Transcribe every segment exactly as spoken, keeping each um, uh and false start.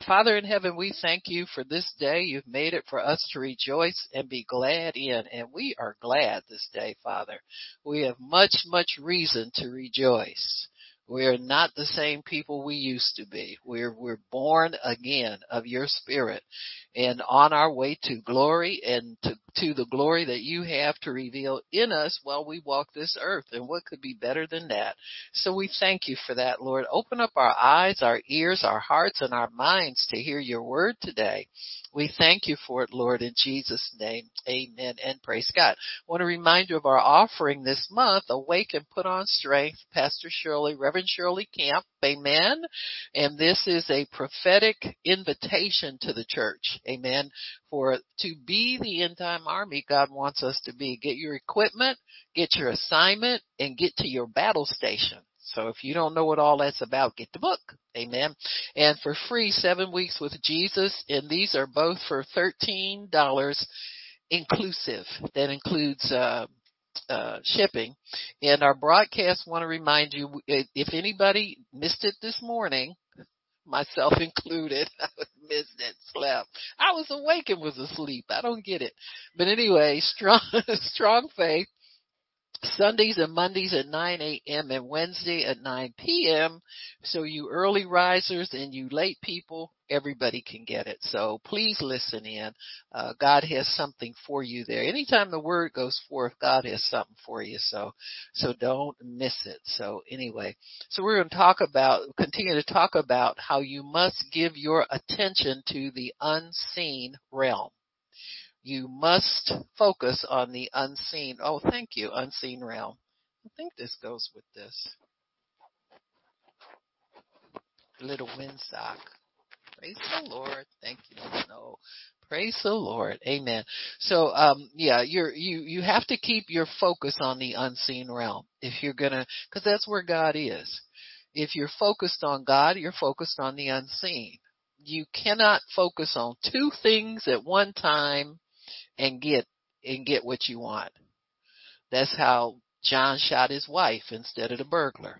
Father in heaven, we thank you for this day. You've made it for us to rejoice and be glad in, and we are glad this day, Father. We have much, much reason to rejoice. We are not the same people we used to be. We're, we're born again of your Spirit and on our way to glory and to, to the glory that you have to reveal in us while we walk this earth. And what could be better than that? So we thank you for that, Lord. Open up our eyes, our ears, our hearts, and our minds to hear your word today. We thank you for it, Lord, in Jesus' name. Amen and praise God. I want to remind you of our offering this month, Awake and Put on Strength, Pastor Shirley, Reverend Shirley Camp. Amen. And this is a prophetic invitation to the church. Amen. For to be the end time army God wants us to be. Get your equipment, get your assignment, and get to your battle station. So if you don't know what all that's about, get the book. Amen. And for free, seven weeks with Jesus. And these are both for thirteen dollars inclusive. That includes, uh, uh, shipping. And our broadcast want to remind you, if anybody missed it this morning, myself included, I missed it, slept. I was awake and was asleep. I don't get it. But anyway, strong, strong faith. Sundays and Mondays at nine a.m. and Wednesday at nine p.m. So you early risers and you late people, everybody can get it. So please listen in. Uh, God has something for you there. Anytime the word goes forth, God has something for you. So, so don't miss it. So anyway, so we're going to talk about, continue to talk about how you must give your attention to the unseen realm. You must focus on the unseen. Oh, thank you, unseen realm. I think this goes with this. Little windsock. Praise the Lord. Thank you. No. Praise the Lord. Amen. So, um, yeah, you're, you, you have to keep your focus on the unseen realm if you're gonna, cause that's where God is. If you're focused on God, you're focused on the unseen. You cannot focus on two things at one time and get and get what you want. That's how John shot his wife instead of the burglar.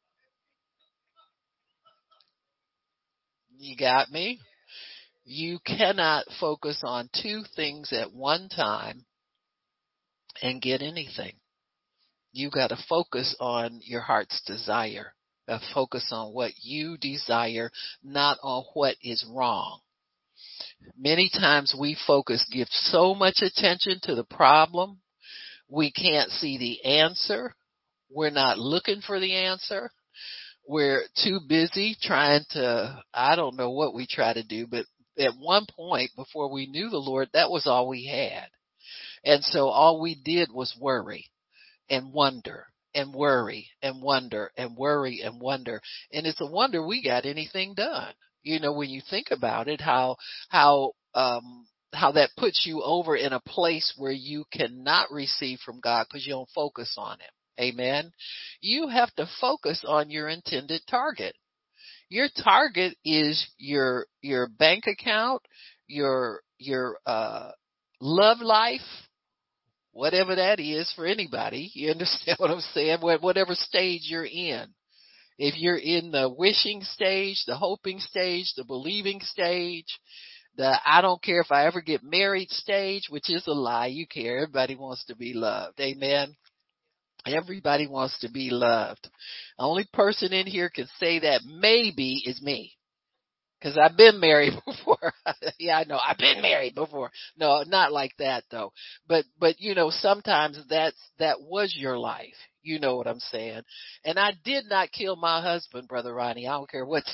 You got me? You cannot focus on two things at one time and get anything. You got to focus on your heart's desire. Uh, focus on what you desire, not on what is wrong. Many times we focus, give so much attention to the problem, we can't see the answer. We're not looking for the answer. We're too busy trying to, I don't know what we try to do, but at one point before we knew the Lord, that was all we had. And so all we did was worry and wonder and worry and wonder and worry and wonder. And it's a wonder we got anything done. You know, when you think about it, how, how, um, how that puts you over in a place where you cannot receive from God because you don't focus on Him. Amen. You have to focus on your intended target. Your target is your, your bank account, your, your, uh, love life, whatever that is for anybody. You understand what I'm saying? Whatever stage you're in. If you're in the wishing stage, the hoping stage, the believing stage, the I don't care if I ever get married stage, which is a lie. You care. Everybody wants to be loved. Amen. Everybody wants to be loved. The only person in here can say that maybe is me. Cause I've been married before. Yeah, I know. I've been married before. No, not like that though. But, but you know, sometimes that's, that was your life. You know what I'm saying? And I did not kill my husband, Brother Ronnie. I don't care what.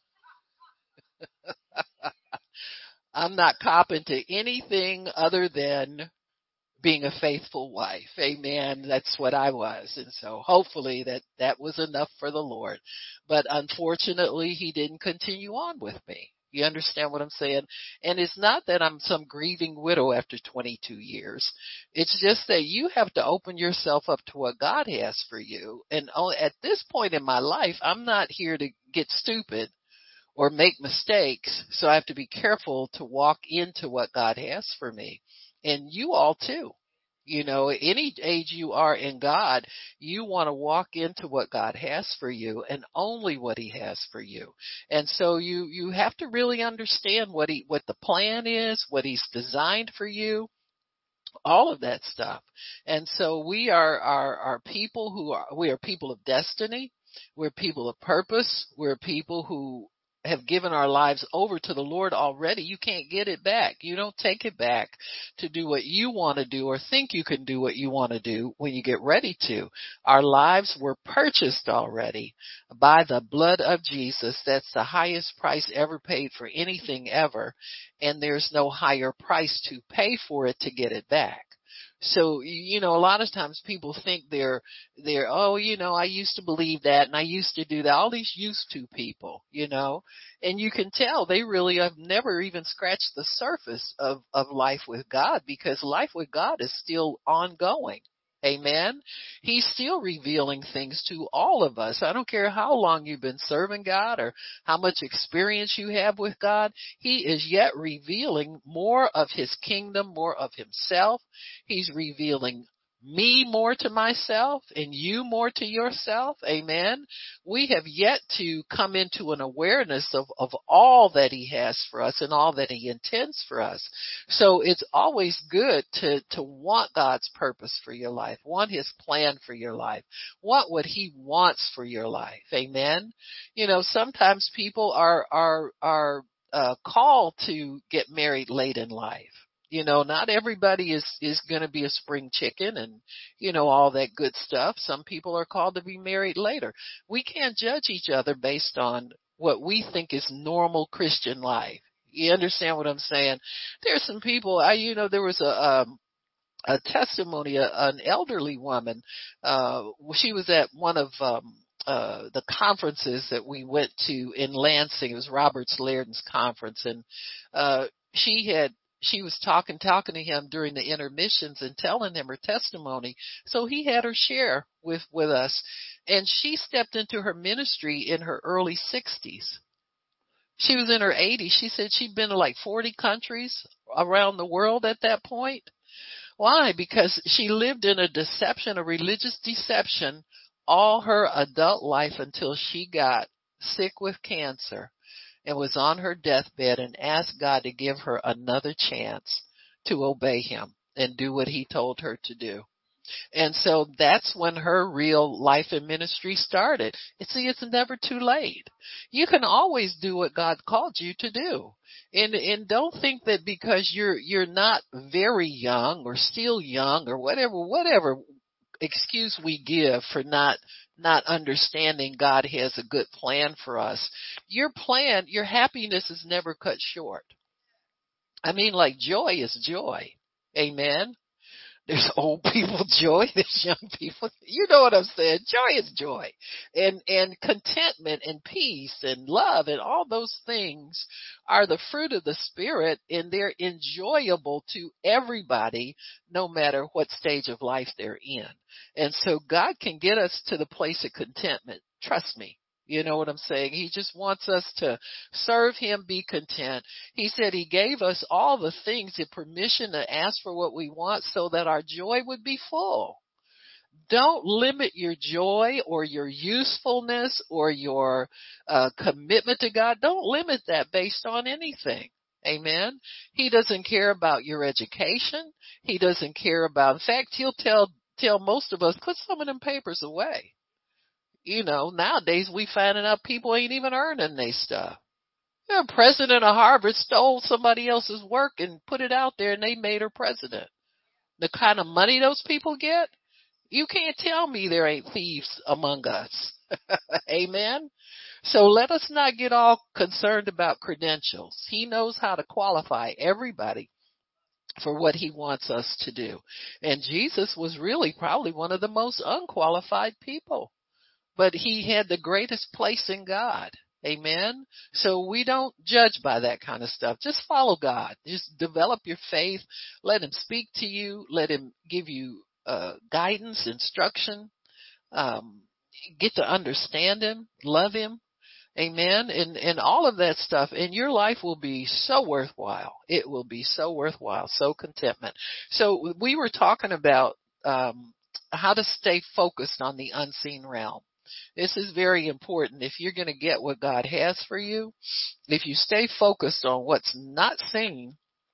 I'm not copping to anything other than being a faithful wife. Amen. That's what I was. And so hopefully that, that was enough for the Lord. But unfortunately, He didn't continue on with me. You understand what I'm saying? And it's not that I'm some grieving widow after twenty-two years. It's just that you have to open yourself up to what God has for you. And at this point in my life, I'm not here to get stupid or make mistakes. So I have to be careful to walk into what God has for me. And you all too. You know, any age you are in God, you want to walk into what God has for you and only what he has for you. And so you, you have to really understand what he, what the plan is, what he's designed for you, all of that stuff. And so we are, are, are people who are, we are people of destiny. We're people of purpose. We're people who have given our lives over to the Lord already. You can't get it back. You don't take it back to do what you want to do or think you can do what you want to do when you get ready to. Our lives were purchased already by the blood of Jesus. That's the highest price ever paid for anything ever. And there's no higher price to pay for it to get it back. So, you know, a lot of times people think they're, they're, oh, you know, I used to believe that and I used to do that. All these used to people, you know, and you can tell they really have never even scratched the surface of, of life with God, because life with God is still ongoing. Amen. He's still revealing things to all of us. I don't care how long you've been serving God or how much experience you have with God. He is yet revealing more of his kingdom, more of himself. He's revealing me more to myself and you more to yourself. Amen. We have yet to come into an awareness of, of all that he has for us and all that he intends for us. So it's always good to, to want God's purpose for your life, want his plan for your life, want what he wants for your life. Amen. You know, sometimes people are, are, are, uh, called to get married late in life. You know, not everybody is, is going to be a spring chicken and, you know, all that good stuff. Some people are called to be married later. We can't judge each other based on what we think is normal Christian life. You understand what I'm saying? There's some people, I, you know, there was a, um, a testimony, a, an elderly woman, uh, she was at one of, um, uh, the conferences that we went to in Lansing. It was Robert Lairdon's conference, and, uh, she had, she was talking, talking to him during the intermissions and telling him her testimony. So he had her share with, with us, and she stepped into her ministry in her early sixties. She was in her eighties. She said she'd been to like forty countries around the world at that point. Why? Because she lived in a deception, a religious deception, all her adult life until she got sick with cancer and was on her deathbed and asked God to give her another chance to obey him and do what he told her to do. And so that's when her real life and ministry started. See, it's never too late. You can always do what God called you to do. And and don't think that because you're you're not very young or still young or whatever whatever excuse we give for not not understanding God has a good plan for us. Your plan, your happiness is never cut short. I mean, like joy is joy. Amen. There's old people joy. There's young people. You know what I'm saying? Joy is joy. And, and contentment and peace and love and all those things are the fruit of the Spirit, and they're enjoyable to everybody, no matter what stage of life they're in. And so God can get us to the place of contentment. Trust me. You know what I'm saying? He just wants us to serve him, be content. He said he gave us all the things, the permission to ask for what we want so that our joy would be full. Don't limit your joy or your usefulness or your uh, commitment to God. Don't limit that based on anything. Amen. He doesn't care about your education. He doesn't care about, in fact, he'll tell, tell most of us, put some of them papers away. You know, nowadays we finding out people ain't even earning their stuff. The president of Harvard stole somebody else's work and put it out there, and they made her president. The kind of money those people get, you can't tell me there ain't thieves among us. Amen. So let us not get all concerned about credentials. He knows how to qualify everybody for what he wants us to do. And Jesus was really probably one of the most unqualified people. But he had the greatest place in God. Amen. So we don't judge by that kind of stuff. Just follow God. Just develop your faith. Let him speak to you. Let him give you uh, guidance, instruction. Um, get to understand him, love him, Amen. And, and all of that stuff. And your life will be so worthwhile. It will be so worthwhile. So contentment. So we were talking about, um, how to stay focused on the unseen realm. This is very important. If you're going to get what God has for you, if you stay focused on what's not seen,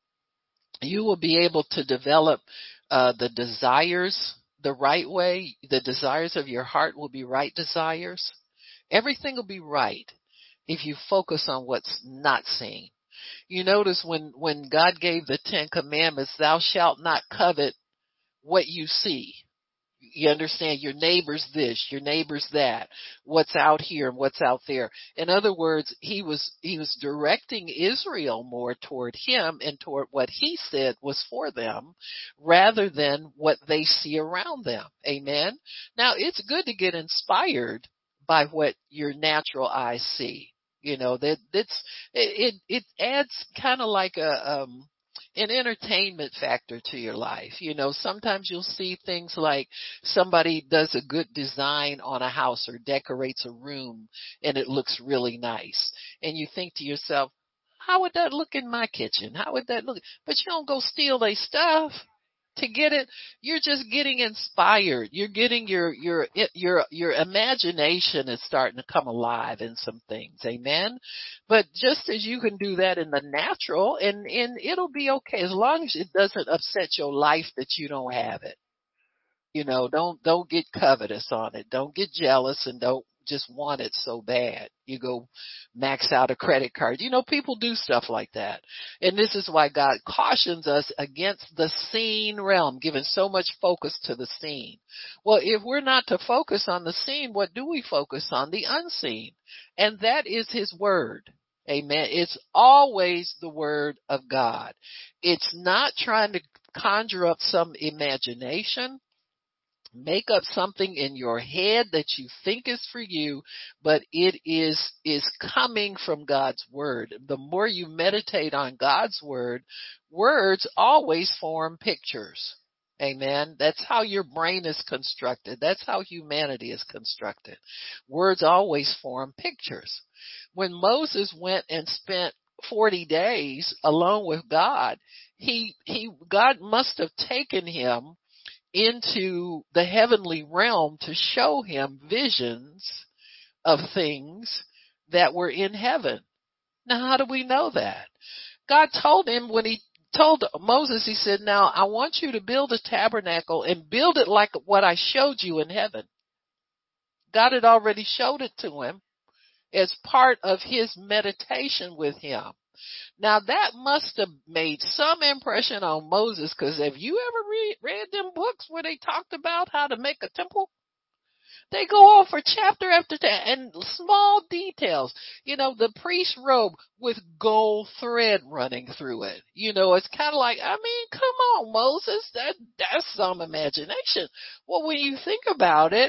you will be able to develop uh, the desires the right way. The desires of your heart will be right desires. Everything will be right if you focus on what's not seen. You notice when, when God gave the Ten Commandments, thou shalt not covet what you see. You understand, your neighbor's this, your neighbor's that, what's out here and what's out there. In other words, he was, he was directing Israel more toward him and toward what he said was for them rather than what they see around them. Amen. Now it's good to get inspired by what your natural eyes see. You know, that that's, it, it, it adds kind of like a, um, an entertainment factor to your life. You know, sometimes you'll see things like somebody does a good design on a house or decorates a room and it looks really nice. And you think to yourself, how would that look in my kitchen? How would that look? But you don't go steal their stuff to get it. You're just getting inspired. You're getting your, your, your, your imagination is starting to come alive in some things. Amen. But just as you can do that in the natural, and, and it'll be okay as long as it doesn't upset your life that you don't have it. You know, don't, don't get covetous on it. Don't get jealous and don't just want it so bad. You go max out a credit card. You know, people do stuff like that. And this is why God cautions us against the seen realm, giving so much focus to the seen. Well, if we're not to focus on the seen, what do we focus on? The unseen. And that is his word. Amen. It's always the word of God. It's not trying to conjure up some imagination. Make up something in your head that you think is for you, but it is, is coming from God's word. The more you meditate on God's word, words always form pictures. Amen. That's how your brain is constructed. That's how humanity is constructed. Words always form pictures. When Moses went and spent forty days alone with God, he, he, God must have taken him into the heavenly realm to show him visions of things that were in heaven. Now, how do we know that? God told him when he told Moses, he said, now I want you to build a tabernacle and build it like what I showed you in heaven. God had already showed it to him as part of his meditation with him. Now that must have made some impression on Moses, because have you ever read, read them books where they talked about how to make a temple? They go on for chapter after chapter and small details. You know, the priest's robe with gold thread running through it. You know, it's kind of like, I mean, come on, Moses, that that's some imagination. Well, when you think about it,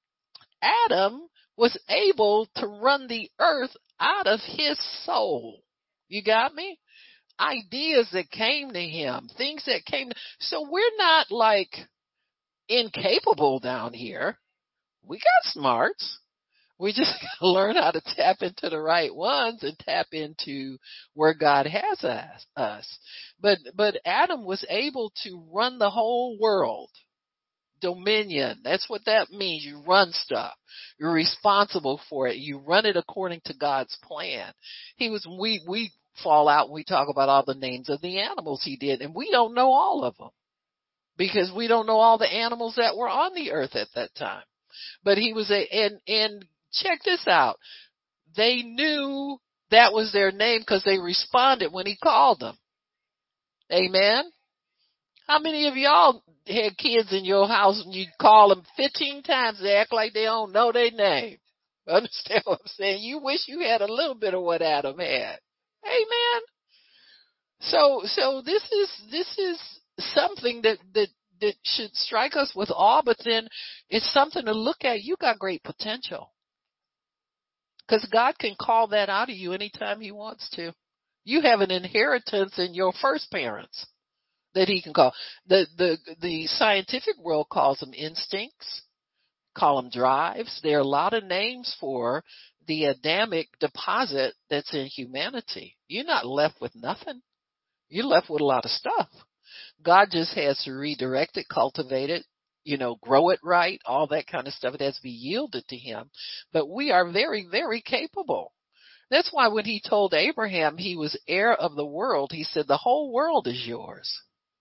Adam was able to run the earth out of his soul. You got me? Ideas that came to him, things that came. So we're not like incapable down here. We got smarts. We just got to learn how to tap into the right ones and tap into where God has us. us. But, but Adam was able to run the whole world. Dominion. That's what that means. You run stuff. You're responsible for it. You run it according to God's plan. He was, we, we fall out when we talk about all the names of the animals he did, and we don't know all of them because we don't know all the animals that were on the earth at that time. But he was a, and, and check this out. They knew that was their name because they responded when he called them. Amen. How many of y'all had kids in your house and you call them fifteen times, they act like they don't know their name? Understand what I'm saying? You wish you had a little bit of what Adam had. Amen. So, so this is, this is something that, that, that should strike us with awe, but then it's something to look at. You got great potential. Because God can call that out of you anytime he wants to. You have an inheritance in your first parents that he can call. The, the, the scientific world calls them instincts, call them drives. There are a lot of names for the Adamic deposit that's in humanity. You're not left with nothing. You're left with a lot of stuff. God just has to redirect it, cultivate it, you know, grow it right, all that kind of stuff. It has to be yielded to him. But we are very, very capable. That's why when he told Abraham he was heir of the world, he said, the whole world is yours.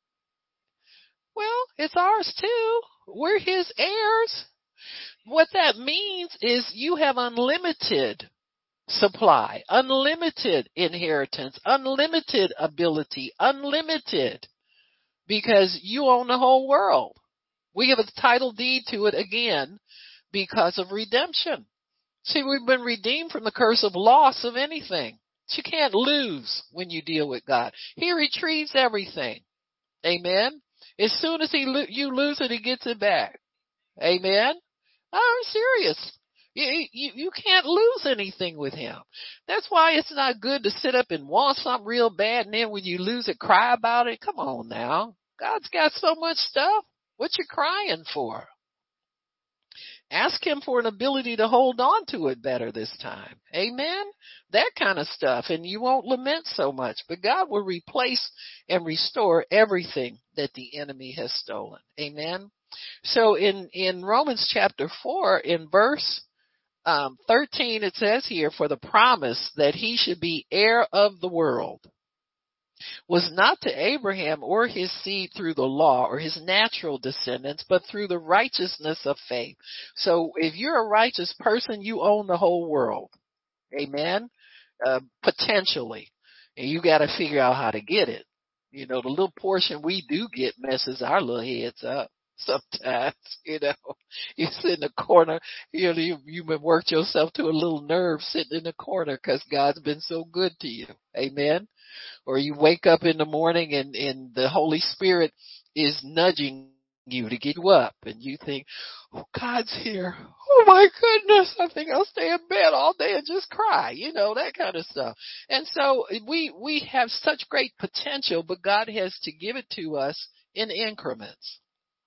Well, it's ours too. We're his heirs. What that means is you have unlimited supply, unlimited inheritance, unlimited ability, unlimited, because you own the whole world. We have a title deed to it again because of redemption. See, we've been redeemed from the curse of loss of anything. You can't lose when you deal with God. He retrieves everything. Amen. As soon as he lo- you lose it, he gets it back. Amen. I'm serious. You, you you can't lose anything with him. That's why it's not good to sit up and want something real bad, and then when you lose it, cry about it. Come on now. God's got so much stuff. What you crying for? Ask him for an ability to hold on to it better this time. Amen? That kind of stuff. And you won't lament so much. But God will replace and restore everything that the enemy has stolen. Amen? So in, in Romans chapter four, in verse um, thirteen, it says here, for the promise that he should be heir of the world was not to Abraham or his seed through the law or his natural descendants, but through the righteousness of faith. So if you're a righteous person, you own the whole world. Amen? Uh, potentially. And you got to figure out how to get it. You know, the little portion we do get messes our little heads up. Sometimes, you know, you sit in the corner, you know, you, you've been worked yourself to a little nerve sitting in the corner because God's been so good to you. Amen? Or you wake up in the morning and, and the Holy Spirit is nudging you to get you up and you think, oh, God's here. Oh my goodness. I think I'll stay in bed all day and just cry, you know, that kind of stuff. And so we, we have such great potential, but God has to give it to us in increments.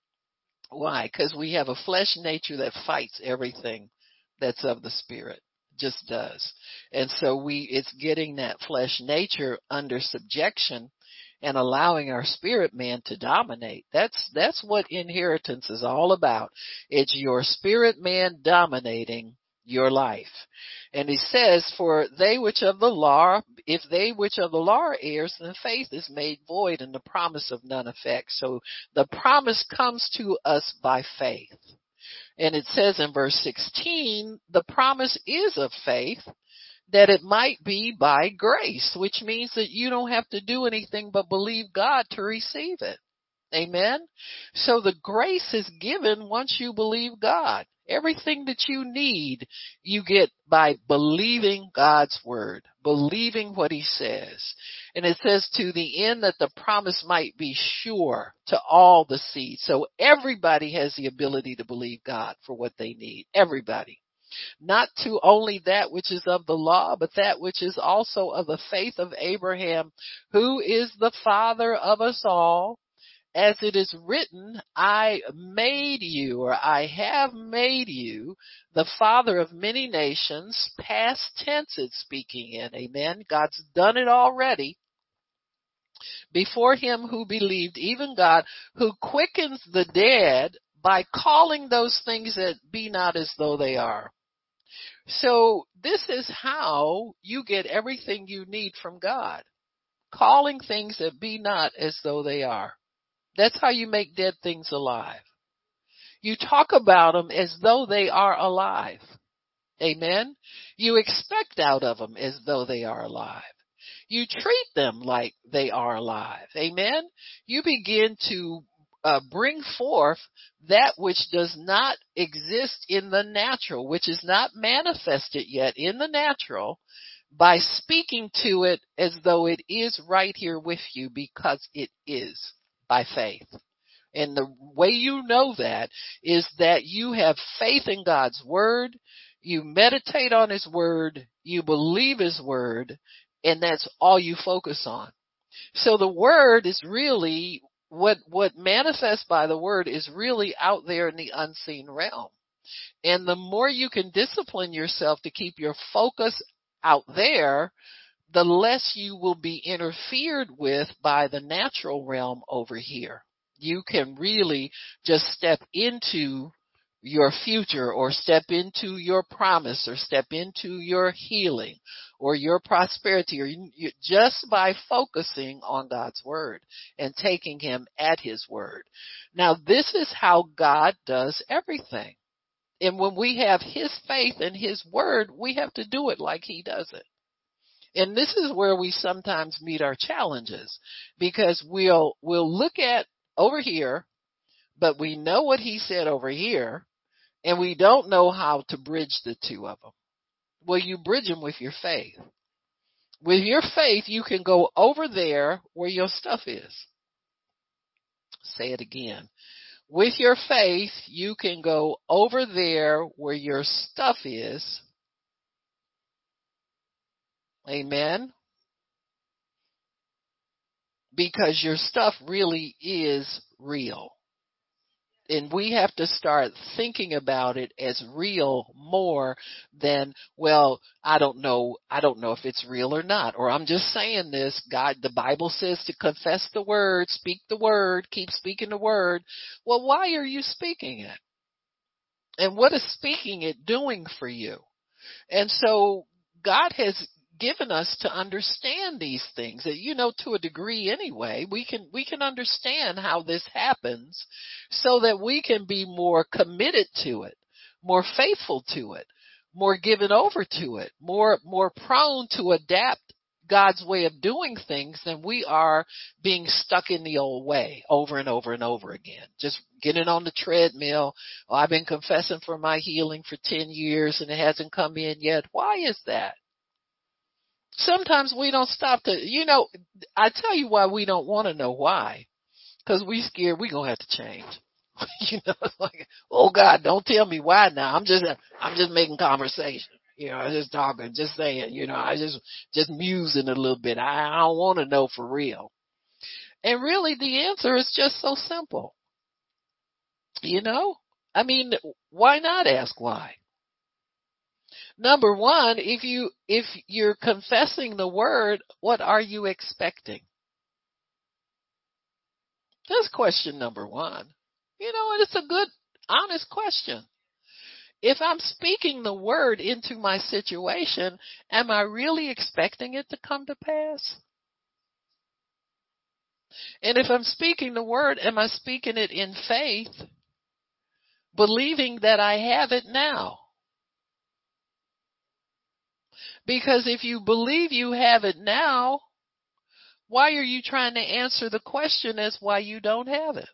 Why? Because we have a flesh nature that fights everything that's of the Spirit. Just does. And so we, it's getting that flesh nature under subjection and allowing our spirit man to dominate. That's, that's what inheritance is all about. It's your spirit man dominating your life. And he says, for they which of the law, if they which of the law are heirs, then faith is made void and the promise of none effect. So the promise comes to us by faith. And it says in verse sixteen, the promise is of faith that it might be by grace, which means that you don't have to do anything but believe God to receive it. Amen. So the grace is given once you believe God. Everything that you need, you get by believing God's word, believing what he says. And it says to the end that the promise might be sure to all the seed. So everybody has the ability to believe God for what they need. Everybody. Not to only that which is of the law, but that which is also of the faith of Abraham, who is the father of us all. As it is written, I made you, or I have made you, the father of many nations. Past tense it's speaking in. Amen. God's done it already. Before him who believed, even God, who quickens the dead by calling those things that be not as though they are. So this is how you get everything you need from God. Calling things that be not as though they are. That's how you make dead things alive. You talk about them as though they are alive. Amen. You expect out of them as though they are alive. You treat them like they are alive. Amen. You begin to uh, bring forth that which does not exist in the natural, which is not manifested yet in the natural, by speaking to it as though it is right here with you, because it is. By faith. And the way you know that is that you have faith in God's word, you meditate on his word, you believe his word, and that's all you focus on. So the word is really, what, what manifests by the word is really out there in the unseen realm. And the more you can discipline yourself to keep your focus out there, the less you will be interfered with by the natural realm over here. You can really just step into your future, or step into your promise, or step into your healing or your prosperity, or you, you, just by focusing on God's word and taking him at his word. Now, this is how God does everything. And when we have his faith and his word, we have to do it like he does it. And this is where we sometimes meet our challenges, because we'll we'll look at over here, but we know what he said over here, and we don't know how to bridge the two of them. Well, you bridge them with your faith. With your faith, you can go over there where your stuff is. Say it again. With your faith, you can go over there where your stuff is. Amen. Because your stuff really is real. And we have to start thinking about it as real more than, well, I don't know, I don't know if it's real or not. Or I'm just saying this. God, the Bible says to confess the word, speak the word, keep speaking the word. Well, why are you speaking it? And what is speaking it doing for you? And so God has given us to understand these things, that, you know, to a degree anyway, we can, we can understand how this happens so that we can be more committed to it, more faithful to it, more given over to it, more, more prone to adapt God's way of doing things than we are being stuck in the old way over and over and over again. Just getting on the treadmill. Oh, I've been confessing for my healing for ten years and it hasn't come in yet. Why is that? Sometimes we don't stop to, you know, I tell you why we don't want to know why. Because we scared we're going to have to change. You know, it's like, oh God, don't tell me why now. I'm just, I'm just making conversation. You know, I'm just talking, just saying, you know, I just, just musing a little bit. I, I don't want to know for real. And really the answer is just so simple. You know, I mean, why not ask why? Number one, if you, if you're confessing the word, what are you expecting? That's question number one. You know, and it's a good, honest question. If I'm speaking the word into my situation, am I really expecting it to come to pass? And if I'm speaking the word, am I speaking it in faith, believing that I have it now? Because if you believe you have it now, why are you trying to answer the question as why you don't have it?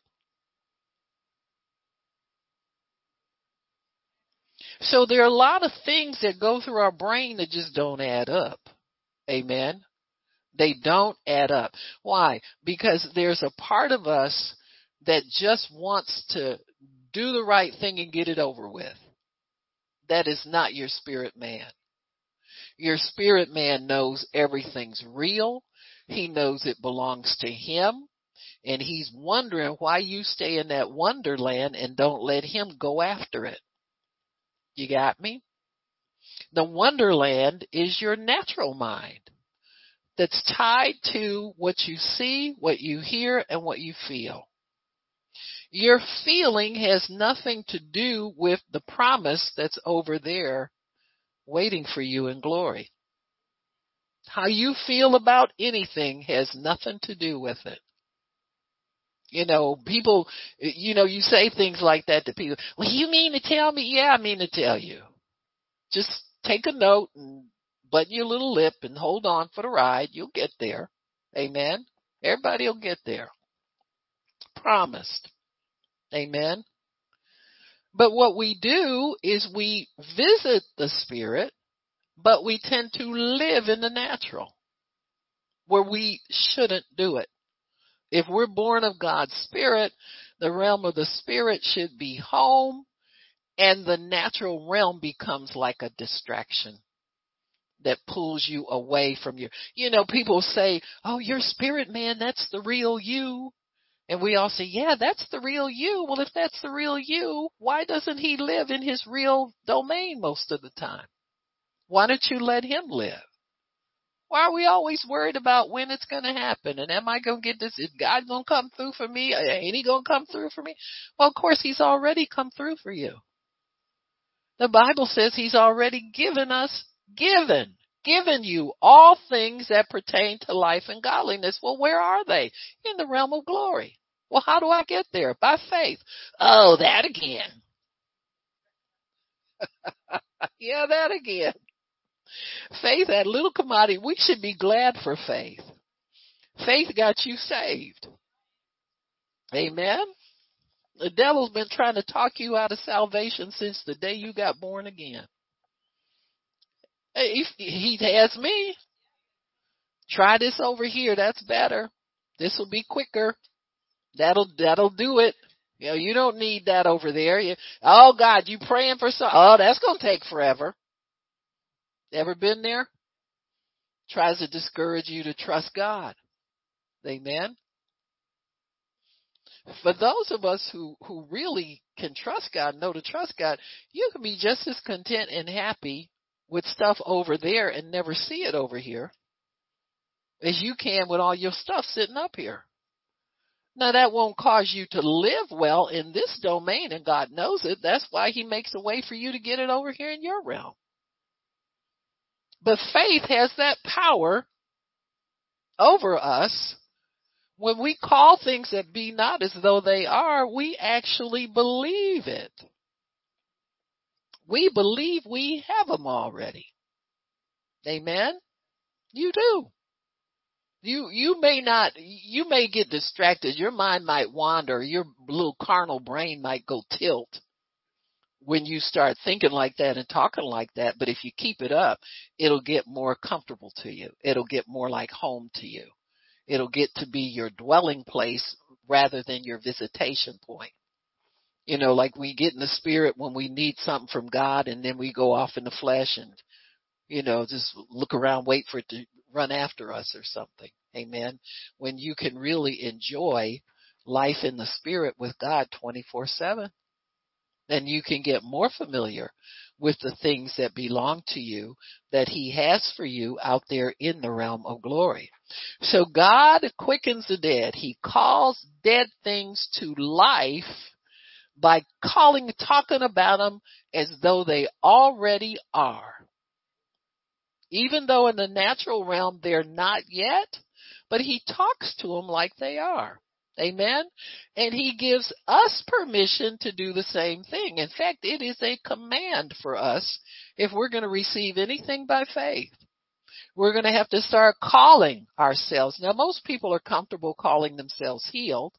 So there are a lot of things that go through our brain that just don't add up. Amen. They don't add up. Why? Because there's a part of us that just wants to do the right thing and get it over with. That is not your spirit man. Your spirit man knows everything's real. He knows it belongs to him. And he's wondering why you stay in that wonderland and don't let him go after it. You got me? The wonderland is your natural mind that's tied to what you see, what you hear, and what you feel. Your feeling has nothing to do with the promise that's over there waiting for you in glory. How you feel about anything has nothing to do with it. You know, people, you know, you say things like that to people. Well, you mean to tell me? Yeah, I mean to tell you. Just take a note and button your little lip and hold on for the ride. You'll get there. Amen. Everybody will get there. Promised. Amen. But what we do is we visit the spirit, but we tend to live in the natural where we shouldn't do it. If we're born of God's spirit, the realm of the spirit should be home, and the natural realm becomes like a distraction that pulls you away from your, you know, people say, oh, your spirit man, that's the real you. And we all say, yeah, that's the real you. Well, if that's the real you, why doesn't he live in his real domain most of the time? Why don't you let him live? Why are we always worried about when it's going to happen? And am I going to get this? Is God going to come through for me? Ain't he going to come through for me? Well, of course, he's already come through for you. The Bible says he's already given us, given, given you all things that pertain to life and godliness. Well, where are they? In the realm of glory. Well, how do I get there? By faith. Oh, that again. Yeah, that again. Faith, that little commodity. We should be glad for faith. Faith got you saved. Amen. The devil's been trying to talk you out of salvation since the day you got born again. He, he has me. Try this over here. That's better. This will be quicker. That'll that'll do it. You know, you don't need that over there. You, oh God, you praying for something? Oh, that's gonna take forever. Ever been there? Tries to discourage you to trust God. Amen. For those of us who, who really can trust God, know to trust God, you can be just as content and happy with stuff over there and never see it over here as you can with all your stuff sitting up here. Now, that won't cause you to live well in this domain, and God knows it. That's why he makes a way for you to get it over here in your realm. But faith has that power over us. When we call things that be not as though they are, we actually believe it. We believe we have them already. Amen? You do. You you may not, you may get distracted. Your mind might wander. Your little carnal brain might go tilt when you start thinking like that and talking like that. But if you keep it up, it'll get more comfortable to you. It'll get more like home to you. It'll get to be your dwelling place rather than your visitation point. You know, like we get in the spirit when we need something from God, and then we go off in the flesh and, you know, just look around, wait for it to run after us or something. Amen. When you can really enjoy life in the spirit with God twenty-four seven, then you can get more familiar with the things that belong to you that he has for you out there in the realm of glory. So God quickens the dead. He calls dead things to life by calling, talking about them as though they already are. Even though in the natural realm they're not yet, but he talks to them like they are. Amen. And he gives us permission to do the same thing. In fact, it is a command for us if we're going to receive anything by faith. We're going to have to start calling ourselves. Now, most people are comfortable calling themselves healed.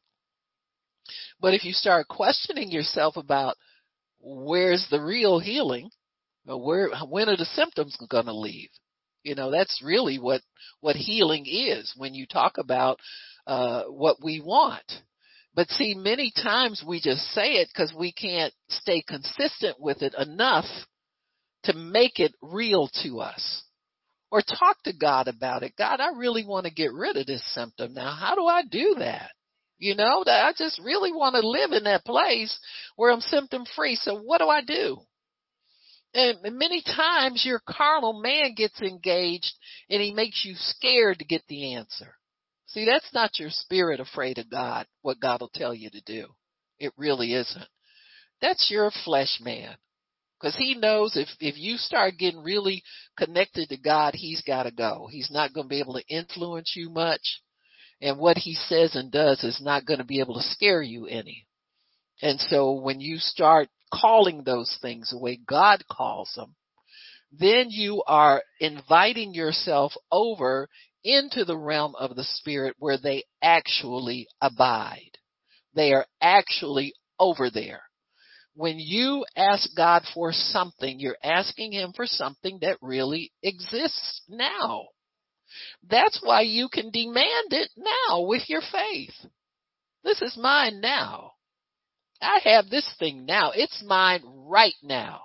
But if you start questioning yourself about where's the real healing, or where, when are the symptoms going to leave? You know, that's really what, what healing is when you talk about uh, what we want. But see, many times we just say it because we can't stay consistent with it enough to make it real to us. Or talk to God about it. God, I really want to get rid of this symptom. Now, how do I do that? You know, I just really want to live in that place where I'm symptom free. So what do I do? And many times your carnal man gets engaged and he makes you scared to get the answer. See, that's not your spirit afraid of God, what God will tell you to do. It really isn't. That's your flesh man. Because he knows if, if you start getting really connected to God, he's got to go. He's not going to be able to influence you much. And what he says and does is not going to be able to scare you any. And so when you start calling those things the way God calls them, then you are inviting yourself over into the realm of the spirit where they actually abide. They are actually over there. When you ask God for something, you're asking him for something that really exists now. That's why you can demand it now with your faith. This is mine now. I have this thing now. It's mine right now.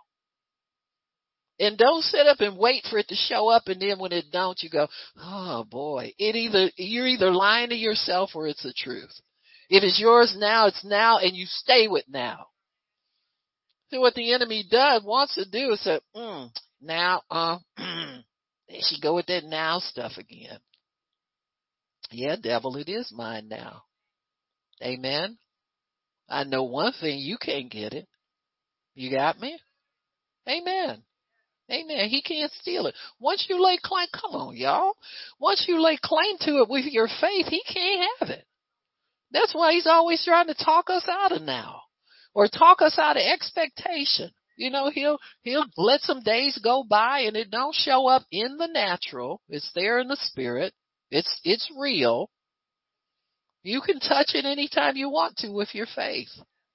And don't sit up and wait for it to show up, and then when it don't, you go, oh boy. It either you're either lying to yourself or it's the truth. If it's yours now, it's now, and you stay with now. So what the enemy does, wants to do is say, mm, now, uh, there she go with that now stuff again. Yeah, devil, it is mine now. Amen. I know one thing, you can't get it. You got me? Amen. Amen. He can't steal it. Once you lay claim, come on, y'all. Once you lay claim to it with your faith, he can't have it. That's why he's always trying to talk us out of now, or talk us out of expectation. You know, he'll he'll let some days go by and it don't show up in the natural. It's there in the spirit. It's it's real. You can touch it anytime you want to with your faith.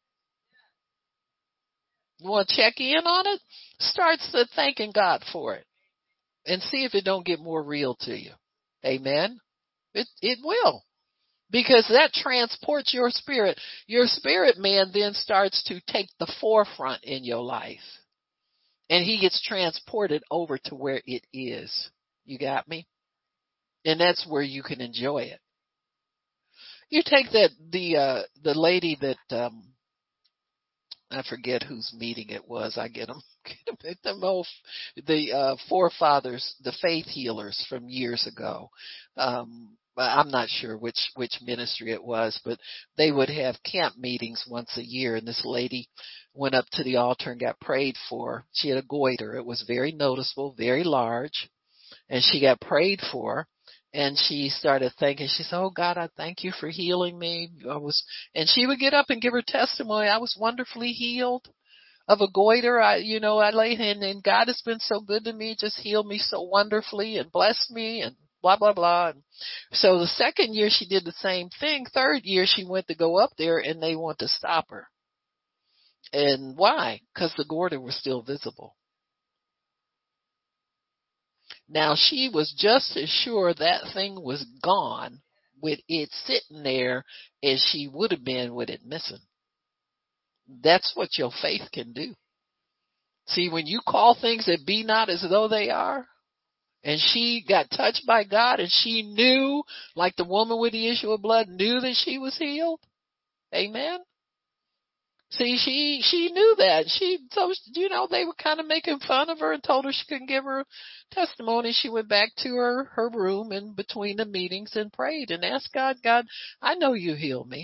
You want to check in on it? Start thanking God for it and see if it don't get more real to you. Amen. It it will. Because that transports your spirit. Your spirit man then starts to take the forefront in your life. And he gets transported over to where it is. You got me? And that's where you can enjoy it. You take that the uh the lady that um I forget whose meeting it was. I get them, get them all, the uh, forefathers, the faith healers from years ago. Um, I'm not sure which which ministry it was, but they would have camp meetings once a year. And this lady went up to the altar and got prayed for. She had a goiter. It was very noticeable, very large, and she got prayed for. And she started thinking, she said, "Oh God, I thank you for healing me." I was, and she would get up and give her testimony. I was wonderfully healed of a goiter. I, you know, I laid in, and God has been so good to me, just healed me so wonderfully and blessed me and blah, blah, blah. And so the second year she did the same thing. Third year she went to go up there and they want to stop her. And why? Because the goiter was still visible. Now, she was just as sure that thing was gone with it sitting there as she would have been with it missing. That's what your faith can do. See, when you call things that be not as though they are, and she got touched by God and she knew, like the woman with the issue of blood, knew that she was healed. Amen. See, she she knew that. She, so, you know, they were kind of making fun of her and told her she couldn't give her testimony. She went back to her, her room in between the meetings and prayed and asked God, God, I know you heal me.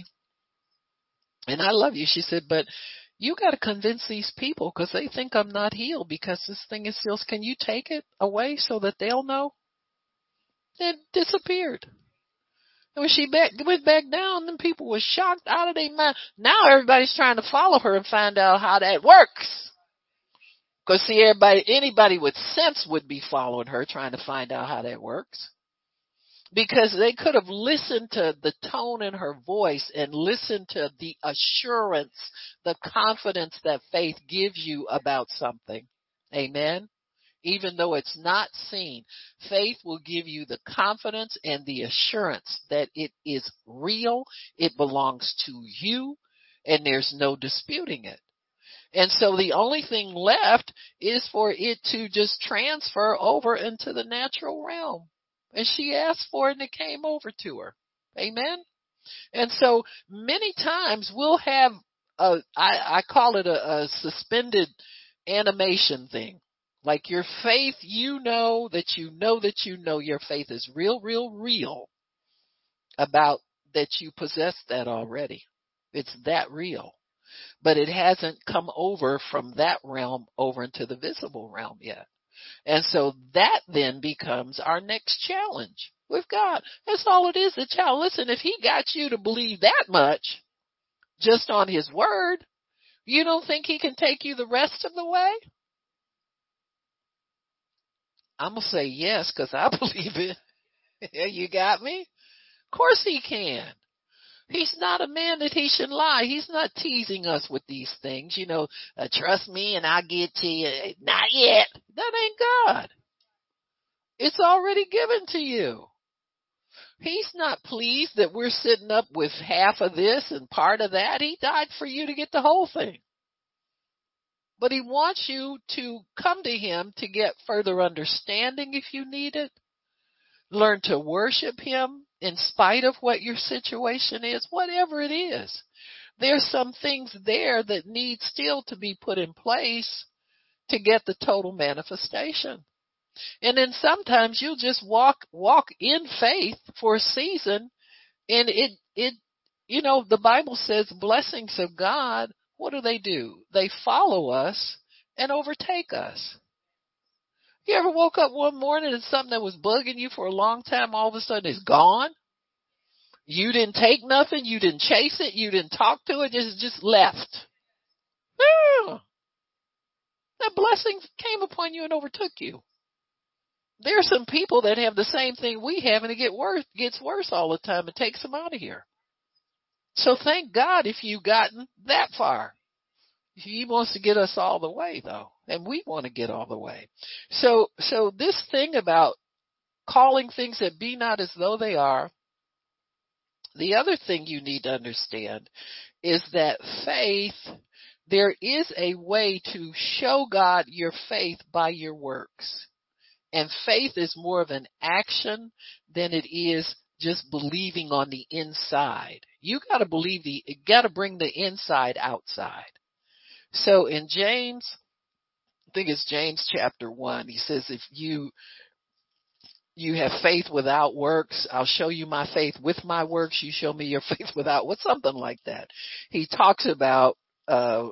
And I love you. She said, but you got to convince these people because they think I'm not healed because this thing is still, can you take it away so that they'll know? It disappeared. When she back, went back down, then people were shocked out of their mind. Now everybody's trying to follow her and find out how that works. Because see, everybody, anybody with sense would be following her, trying to find out how that works. Because they could have listened to the tone in her voice and listened to the assurance, the confidence that faith gives you about something. Amen. Even though it's not seen, faith will give you the confidence and the assurance that it is real, it belongs to you, and there's no disputing it. And so the only thing left is for it to just transfer over into the natural realm. And she asked for it and it came over to her. Amen. And so many times we'll have a, I, I call it a, a suspended animation thing. Like your faith, you know that you know that you know your faith is real, real, real about that you possess that already. It's that real. But it hasn't come over from that realm over into the visible realm yet. And so that then becomes our next challenge with God. That's all it is, the challenge. Listen, if he got you to believe that much just on his word, you don't think he can take you the rest of the way? I'm going to say yes because I believe it. You got me? Of course he can. He's not a man that he should lie. He's not teasing us with these things. You know, uh, trust me and I'll get to you. Not yet. That ain't God. It's already given to you. He's not pleased that we're sitting up with half of this and part of that. He died for you to get the whole thing. But he wants you to come to him to get further understanding if you need it. Learn to worship him in spite of what your situation is, whatever it is, there's some things there that need still to be put in place to get the total manifestation. And then sometimes you'll just walk, walk in faith for a season, and it, it, you know, the Bible says blessings of God, what do they do? They follow us and overtake us. You ever woke up one morning and something that was bugging you for a long time, all of a sudden is gone? You didn't take nothing. You didn't chase it. You didn't talk to it. Just, just left. Yeah. That blessing came upon you and overtook you. There are some people that have the same thing we have, and it get worse, gets worse all the time. It takes them out of here. So thank God if you've gotten that far. He wants to get us all the way, though, and we want to get all the way. So, so this thing about calling things that be not as though they are, the other thing you need to understand is that faith, there is a way to show God your faith by your works. And faith is more of an action than it is just believing on the inside. You got to believe the, you got to bring the inside outside. So in James, I think it's James chapter one, he says, if you, you have faith without works, I'll show you my faith with my works. You show me your faith without, what's something like that. He talks about, uh,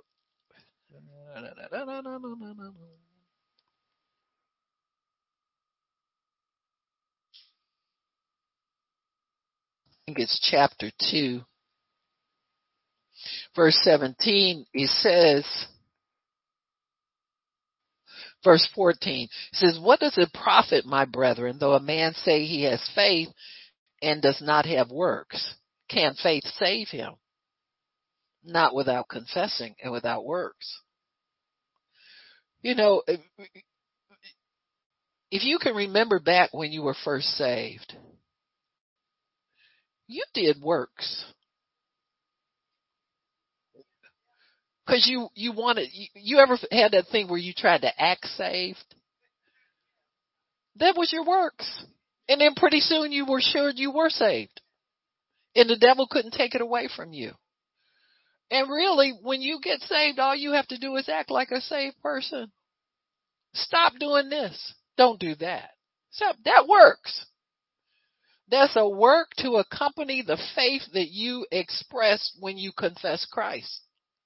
I think it's chapter two, verse seventeen. He says, verse fourteen, it says, what does it profit, my brethren, though a man say he has faith and does not have works? Can faith save him? Not without confessing and without works. You know, if, if you can remember back when you were first saved, you did works. Because you, you wanted, you, you ever had that thing where you tried to act saved? That was your works. And then pretty soon you were sure you were saved. And the devil couldn't take it away from you. And really, when you get saved, all you have to do is act like a saved person. Stop doing this. Don't do that. So that works. That's a work to accompany the faith that you express when you confess Christ.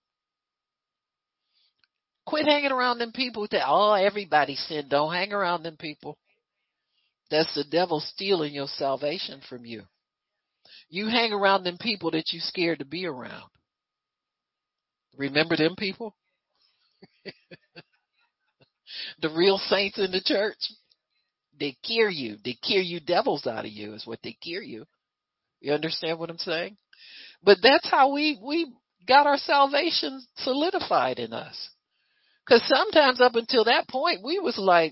Quit hanging around them people that, oh, everybody sinned. Don't hang around them people. That's the devil stealing your salvation from you. You hang around them people that you're scared to be around. Remember them people? The real saints in the church. They cure you. They cure you devils out of you is what they cure you. You understand what I'm saying? But that's how we, we got our salvation solidified in us. Because sometimes up until that point, we was like,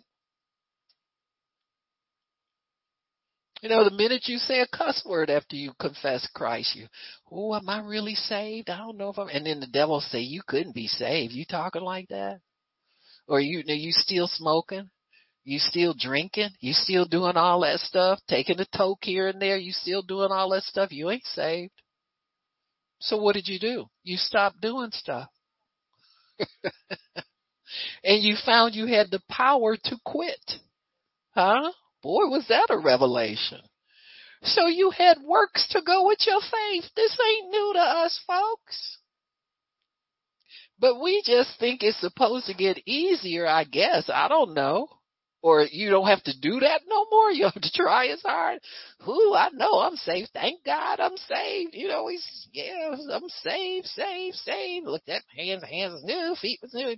you know, the minute you say a cuss word after you confess Christ, you, oh, am I really saved? I don't know if I'm, and then the devil say, you couldn't be saved. You talking like that? Or you, you still smoking? You still drinking? You still doing all that stuff? Taking a toke here and there? You still doing all that stuff? You ain't saved. So what did you do? You stopped doing stuff. And you found you had the power to quit. Huh? Boy, was that a revelation. So you had works to go with your faith. This ain't new to us, folks. But we just think it's supposed to get easier, I guess. I don't know. Or you don't have to do that no more. You have to try as hard. Ooh, I know I'm saved. Thank God I'm saved. You know, he's, yeah, I'm saved, saved, saved. Look, that hands, hands was new, feet was new.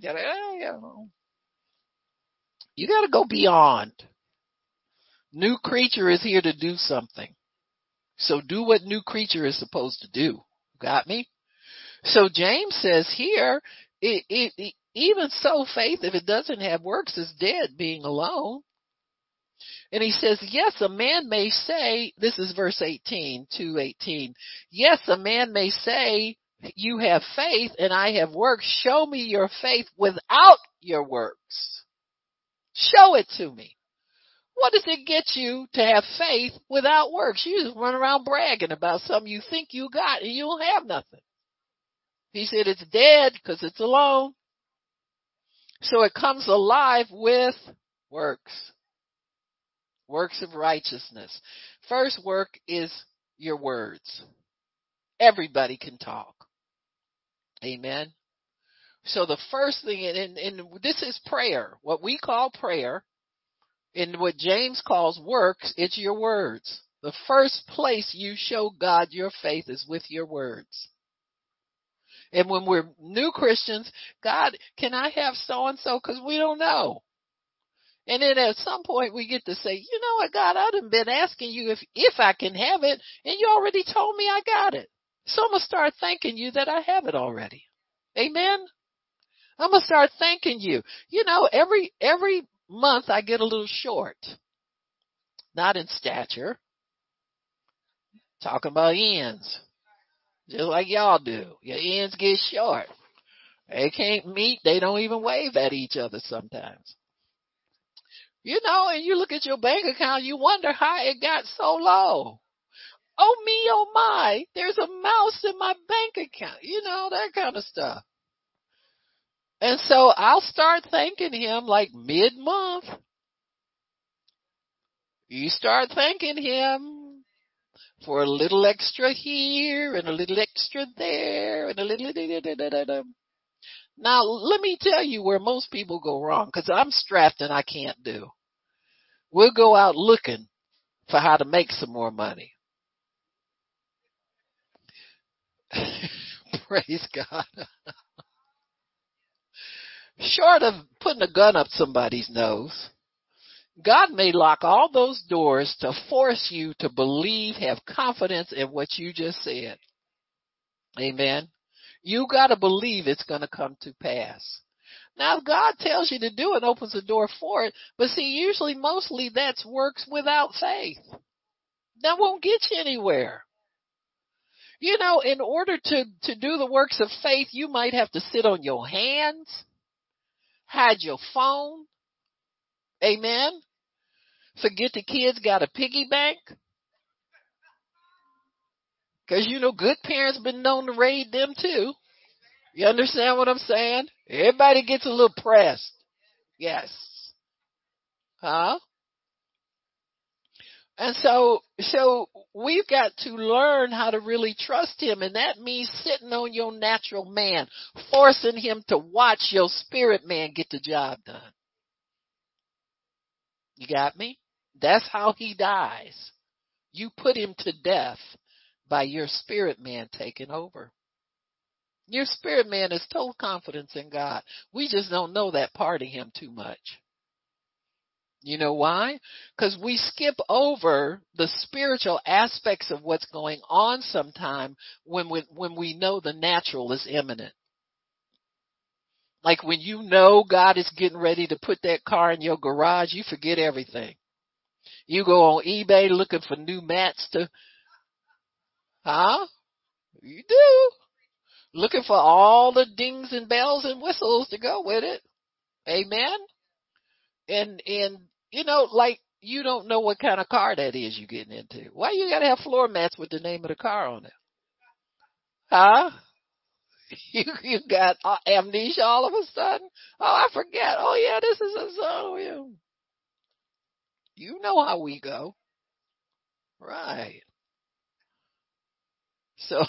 You got to go beyond. New creature is here to do something. So do what new creature is supposed to do. Got me? So James says here, it, it, it, even so, faith, if it doesn't have works, is dead, being alone. And he says, yes, a man may say, this is verse eighteen, two eighteen. Yes, a man may say, you have faith and I have works. Show me your faith without your works. Show it to me. What does it get you to have faith without works? You just run around bragging about something you think you got and you don't have nothing. He said it's dead because it's alone. So it comes alive with works. Works of righteousness. First work is your words. Everybody can talk. Amen. So the first thing, and, and this is prayer, what we call prayer, and what James calls works, it's your words. The first place you show God your faith is with your words. And when we're new Christians, God, can I have so-and-so? Because we don't know. And then at some point we get to say, you know what, God, I've been asking you if, if I can have it, and you already told me I got it. So I'm going to start thanking you that I have it already. Amen? I'm going to start thanking you. You know, every every month I get a little short. Not in stature. Talking about ends. Just like y'all do. Your ends get short. They can't meet. They don't even wave at each other sometimes. You know, and you look at your bank account, you wonder how it got so low. Oh me, oh my, there's a mouse in my bank account. You know, that kind of stuff. And so I'll start thanking him like mid-month. You start thanking him for a little extra here and a little extra there and a little... Now, let me tell you where most people go wrong, because I'm strapped and I can't do. We'll go out looking for how to make some more money. Praise God. Short of putting a gun up somebody's nose, God may lock all those doors to force you to believe, have confidence in what you just said. Amen. You got to believe it's going to come to pass. Now, if God tells you to do it, opens the door for it. But see, usually, mostly that's works without faith. That won't get you anywhere. You know, in order to, to do the works of faith, you might have to sit on your hands, hide your phone. Amen. Forget the kids got a piggy bank. Because, you know, good parents been known to raid them too. You understand what I'm saying? Everybody gets a little pressed. Yes. Huh? And so, so we've got to learn how to really trust him. And that means sitting on your natural man, forcing him to watch your spirit man get the job done. You got me? That's how he dies. You put him to death by your spirit man taking over. Your spirit man has total confidence in God. We just don't know that part of him too much. You know why? Because we skip over the spiritual aspects of what's going on sometime when we, when we know the natural is imminent. Like when you know God is getting ready to put that car in your garage, you forget everything. You go on eBay looking for new mats to, huh? You do. Looking for all the dings and bells and whistles to go with it. Amen. And, and, you know, like you don't know what kind of car that is you're getting into. Why you got to have floor mats with the name of the car on it? Huh? You, you got amnesia all of a sudden? Oh, I forget. Oh yeah, this is a song. You know how we go. Right. So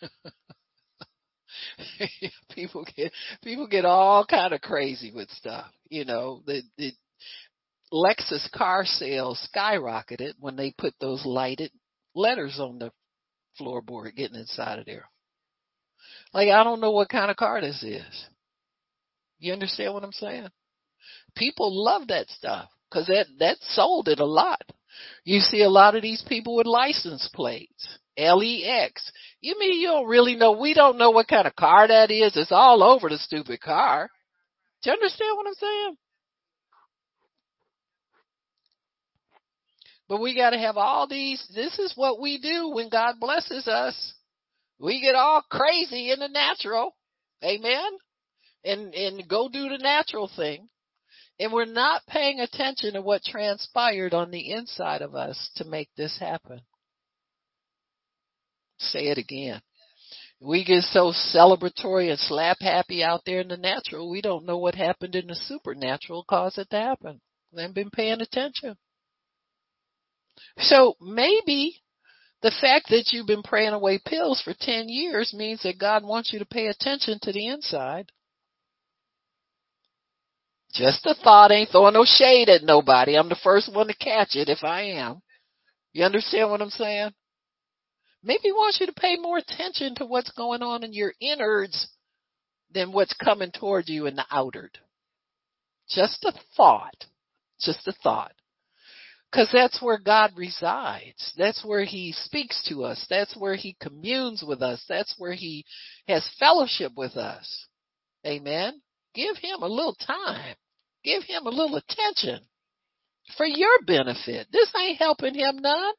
people get people get all kind of crazy with stuff. You know, the, the Lexus car sales skyrocketed when they put those lighted letters on the floorboard getting inside of there. Like, I don't know what kind of car this is. You understand what I'm saying? People love that stuff because that, that sold it a lot. You see a lot of these people with license plates, L E X. You mean you don't really know? We don't know what kind of car that is. It's all over the stupid car. Do you understand what I'm saying? But we got to have all these. This is what we do when God blesses us. We get all crazy in the natural. Amen. And, and go do the natural thing. And we're not paying attention to what transpired on the inside of us to make this happen. Say it again. We get so celebratory and slap happy out there in the natural, we don't know what happened in the supernatural caused it to happen. We haven't been paying attention. So maybe the fact that you've been praying away pills for ten years means that God wants you to pay attention to the inside. Just a thought, ain't throwing no shade at nobody. I'm the first one to catch it if I am. You understand what I'm saying? Maybe he wants you to pay more attention to what's going on in your innards than what's coming toward you in the outward. Just a thought. Just a thought. Because that's where God resides. That's where he speaks to us. That's where he communes with us. That's where he has fellowship with us. Amen. Give him a little time. Give him a little attention for your benefit. This ain't helping him none.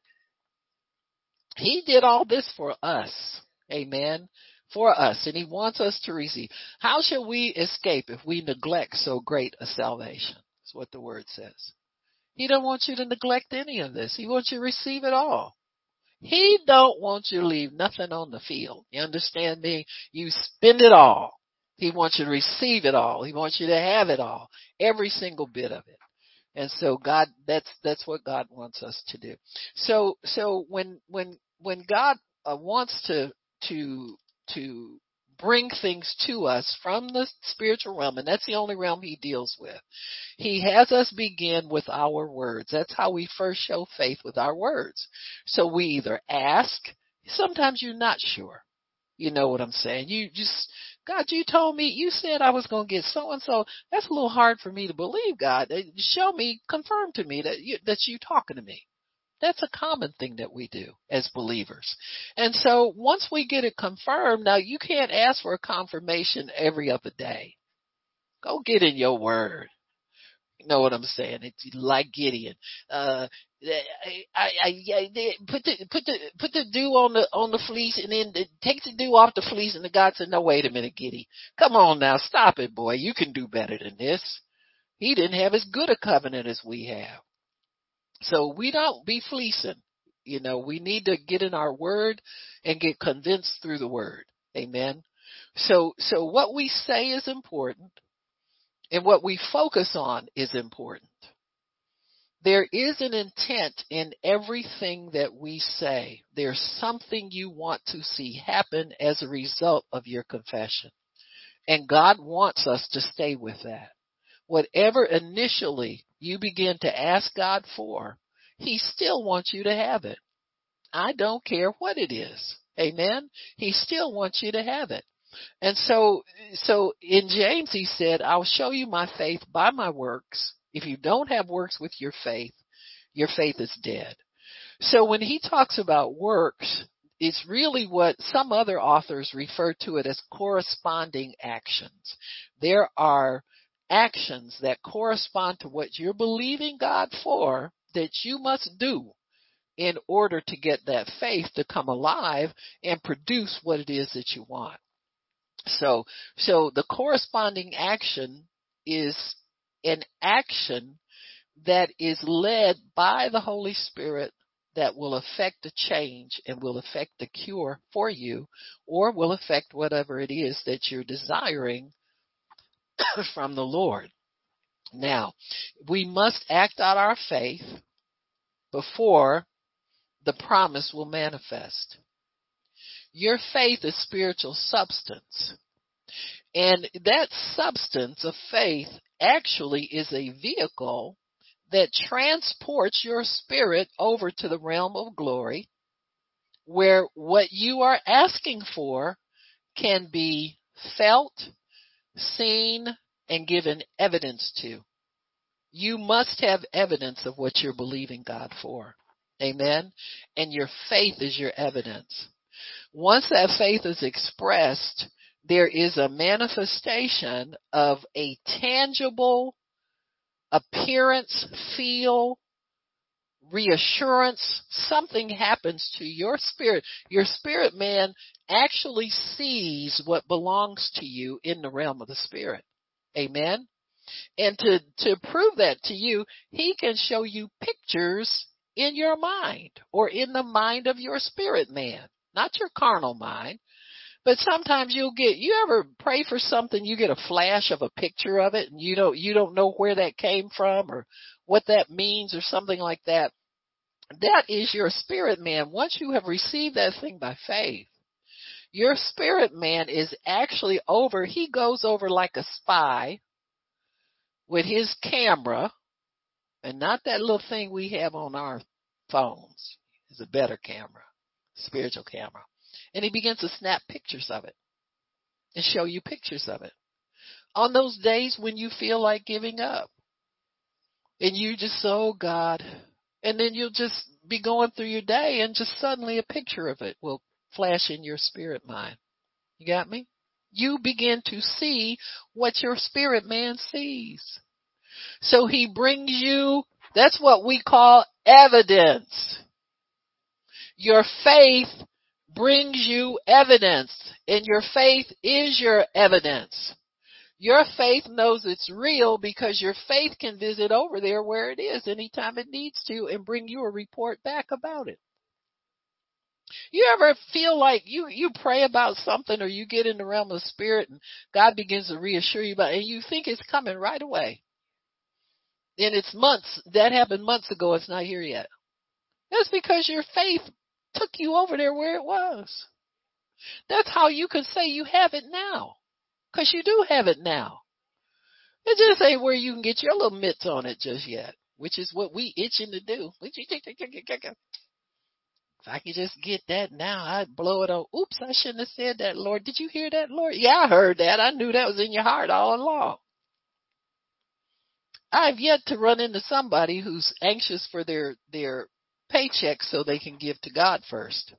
He did all this for us. Amen. For us. And he wants us to receive. How shall we escape if we neglect so great a salvation? That's what the word says. He don't want you to neglect any of this. He wants you to receive it all. He don't want you to leave nothing on the field. You understand me? You spend it all. He wants you to receive it all. He wants you to have it all. Every single bit of it. And so God, that's, that's what God wants us to do. So, so when, when, when God uh, wants to, to, to bring things to us from the spiritual realm, and that's the only realm he deals with, he has us begin with our words. That's how we first show faith, with our words. So we either ask, sometimes you're not sure. You know what I'm saying? You just, God, you told me, you said I was going to get so-and-so. That's a little hard for me to believe, God. Show me, confirm to me that you, that you talking to me. That's a common thing that we do as believers. And so once we get it confirmed, now you can't ask for a confirmation every other day. Go get in your word. You know what I'm saying? It's like Gideon. Uh, I, I, I, I put the put the put the dew on the on the fleece, and then the, take the dew off the fleece. And the God said, "No, wait a minute, Gideon. Come on now, stop it, boy. You can do better than this." He didn't have as good a covenant as we have, so we don't be fleecing. You know, we need to get in our word and get convinced through the word. Amen. So, so what we say is important. And what we focus on is important. There is an intent in everything that we say. There's something you want to see happen as a result of your confession. And God wants us to stay with that. Whatever initially you begin to ask God for, he still wants you to have it. I don't care what it is. Amen? He still wants you to have it. And so, so in James, he said, I'll show you my faith by my works. If you don't have works with your faith, your faith is dead. So when he talks about works, it's really what some other authors refer to it as corresponding actions. There are actions that correspond to what you're believing God for that you must do in order to get that faith to come alive and produce what it is that you want. So, so the corresponding action is an action that is led by the Holy Spirit that will affect a change and will affect the cure for you, or will affect whatever it is that you're desiring from the Lord. Now, we must act out our faith before the promise will manifest. Your faith is spiritual substance. And that substance of faith actually is a vehicle that transports your spirit over to the realm of glory, where what you are asking for can be felt, seen, and given evidence to. You must have evidence of what you're believing God for. Amen? And your faith is your evidence. Once that faith is expressed, there is a manifestation of a tangible appearance, feel, reassurance. Something happens to your spirit. Your spirit man actually sees what belongs to you in the realm of the spirit. Amen? And to, to prove that to you, he can show you pictures in your mind or in the mind of your spirit man, not your carnal mind. But sometimes you'll get, you ever pray for something, you get a flash of a picture of it and you don't, you don't know where that came from or what that means or something like that. That is your spirit man. Once you have received that thing by faith, your spirit man is actually over, he goes over like a spy with his camera, and not that little thing we have on our phones. It's a better camera, spiritual camera. And he begins to snap pictures of it and show you pictures of it. On those days when you feel like giving up and you just, oh God, and then you'll just be going through your day and just suddenly a picture of it will flash in your spirit mind. You got me? You begin to see what your spirit man sees. So he brings you, that's what we call evidence. Your faith brings you evidence, and your faith is your evidence. Your faith knows it's real because your faith can visit over there where it is anytime it needs to and bring you a report back about it. You ever feel like you, you pray about something or you get in the realm of the spirit and God begins to reassure you about it and you think it's coming right away. And it's months, that happened months ago, it's not here yet. That's because your faith took you over there where it was. That's how you can say you have it now. Because you do have it now. It just ain't where you can get your little mitts on it just yet, which is what we itching to do. If I could just get that now, I'd blow it on. Oops, I shouldn't have said that, Lord. Did you hear that, Lord? Yeah, I heard that. I knew that was in your heart all along. I've yet to run into somebody who's anxious for their, their paycheck so they can give to God first.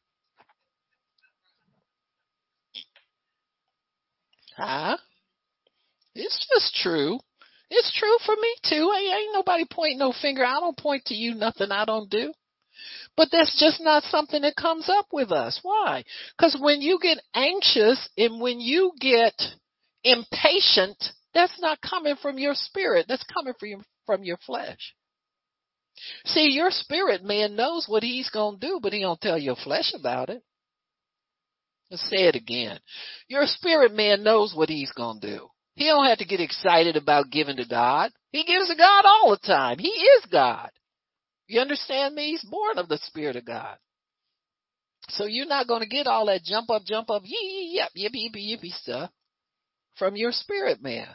Huh? It's just true. It's true for me too. Ain't, ain't nobody pointing no finger. I don't point to you nothing I don't do. But that's just not something that comes up with us. Why? Because when you get anxious and when you get impatient, that's not coming from your spirit. That's coming from your, from your flesh. See, your spirit man knows what he's going to do, but he don't tell your flesh about it. Let's say it again. Your spirit man knows what he's going to do. He don't have to get excited about giving to God. He gives to God all the time. He is God. You understand me? He's born of the Spirit of God. So you're not going to get all that jump up, jump up, yee, yep, yippee, yippee, yippee stuff from your spirit man.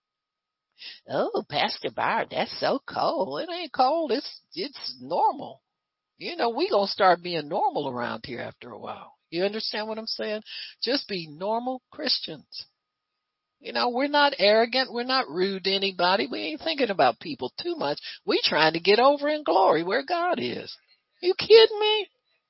Oh, Pastor Bard, that's so cold. It ain't cold. It's it's normal. You know, we going to start being normal around here after a while. You understand what I'm saying? Just be normal Christians. You know, we're not arrogant. We're not rude to anybody. We ain't thinking about people too much. We trying to get over in glory where God is. You kidding me?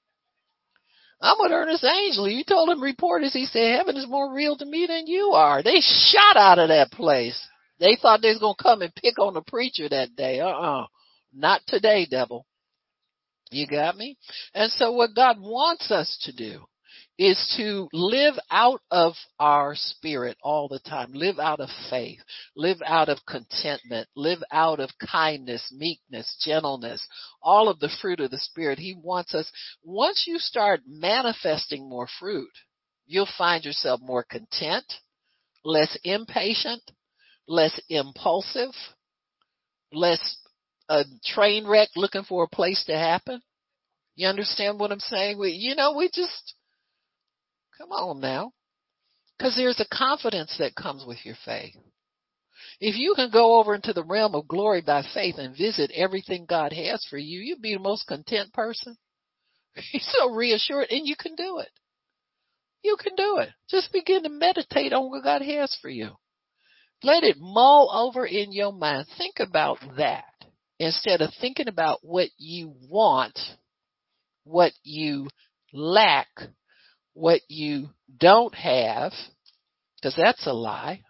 I'm with Ernest Angel. You told him reporters, he said, heaven is more real to me than you are. They shot out of that place. They thought they was going to come and pick on the preacher that day. Uh-uh. Not today, devil. You got me? And so what God wants us to do is to live out of our spirit all the time. Live out of faith. Live out of contentment. Live out of kindness, meekness, gentleness, all of the fruit of the Spirit. He wants us, once you start manifesting more fruit, you'll find yourself more content, less impatient, less impulsive, less a train wreck looking for a place to happen. You understand what I'm saying? We, you know, we just, come on now. Because there's a confidence that comes with your faith. If you can go over into the realm of glory by faith and visit everything God has for you, you'd be the most content person. You're so reassured, and you can do it. You can do it. Just begin to meditate on what God has for you. Let it mull over in your mind. Think about that instead of thinking about what you want, what you lack, what you don't have, because that's a lie.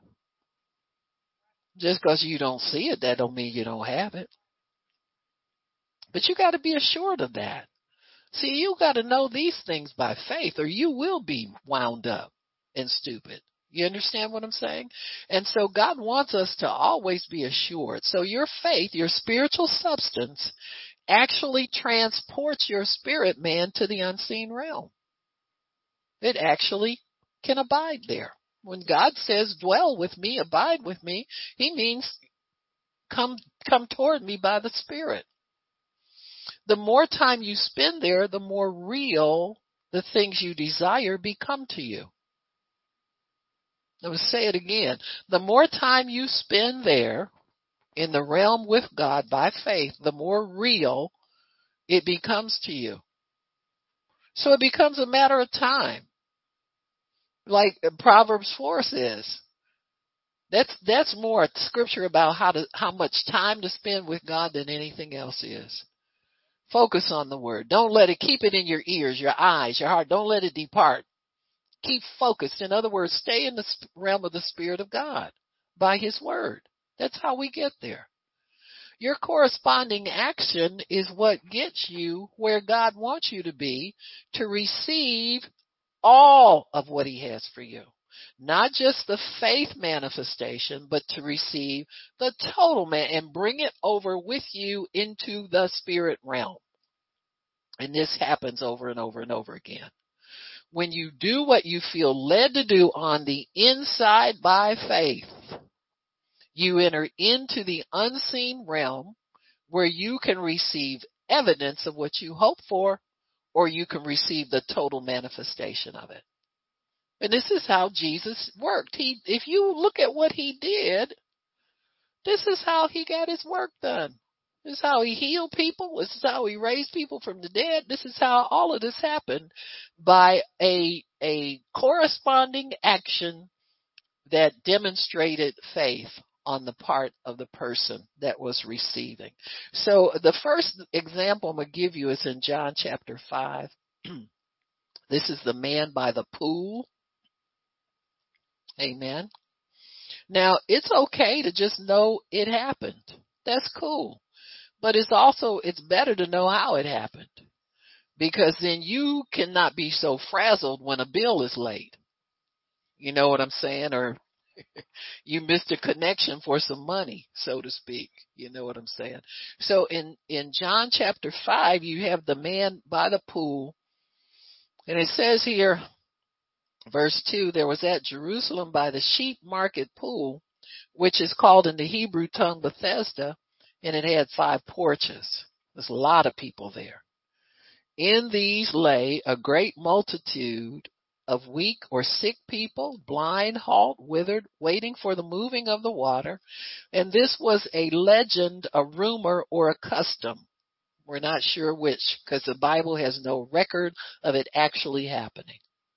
Just because you don't see it, that don't mean you don't have it. But you got to be assured of that. See, you got to know these things by faith, or you will be wound up and stupid. You understand what I'm saying? And so God wants us to always be assured. So your faith, your spiritual substance, actually transports your spirit man to the unseen realm. It actually can abide there. When God says, dwell with me, abide with me, he means come, come toward me by the Spirit. The more time you spend there, the more real the things you desire become to you. Let me say it again. The more time you spend there in the realm with God by faith, the more real it becomes to you. So it becomes a matter of time. Like Proverbs four says, that's that's more a scripture about how to how much time to spend with God than anything else is. Focus on the word. Don't let it, keep it in your ears, your eyes, your heart. Don't let it depart. Keep focused. In other words, stay in the realm of the Spirit of God by his word. That's how we get there. Your corresponding action is what gets you where God wants you to be to receive all of what he has for you. Not just the faith manifestation, but to receive the total man and bring it over with you into the spirit realm. And this happens over and over and over again. When you do what you feel led to do on the inside by faith, you enter into the unseen realm where you can receive evidence of what you hope for, or you can receive the total manifestation of it. And this is how Jesus worked. He, if you look at what he did, this is how he got his work done. This is how he healed people. This is how he raised people from the dead. This is how all of this happened, by a, a corresponding action that demonstrated faith on the part of the person that was receiving. So the first example I'm going to give you is in John chapter five. This is the man by the pool. Amen. Now, it's okay to just know it happened. That's cool. But it's also, it's better to know how it happened, because then you cannot be so frazzled when a bill is late. You know what I'm saying? Or you missed a connection for some money, so to speak. You know what I'm saying? So in, in John chapter five, you have the man by the pool. And it says here, verse two, there was at Jerusalem by the sheep market pool, which is called in the Hebrew tongue Bethesda, and it had five porches. There's a lot of people there. In these lay a great multitude of weak or sick people, blind, halt, withered, waiting for the moving of the water. And this was a legend, a rumor, or a custom. We're not sure which, because the Bible has no record of it actually happening.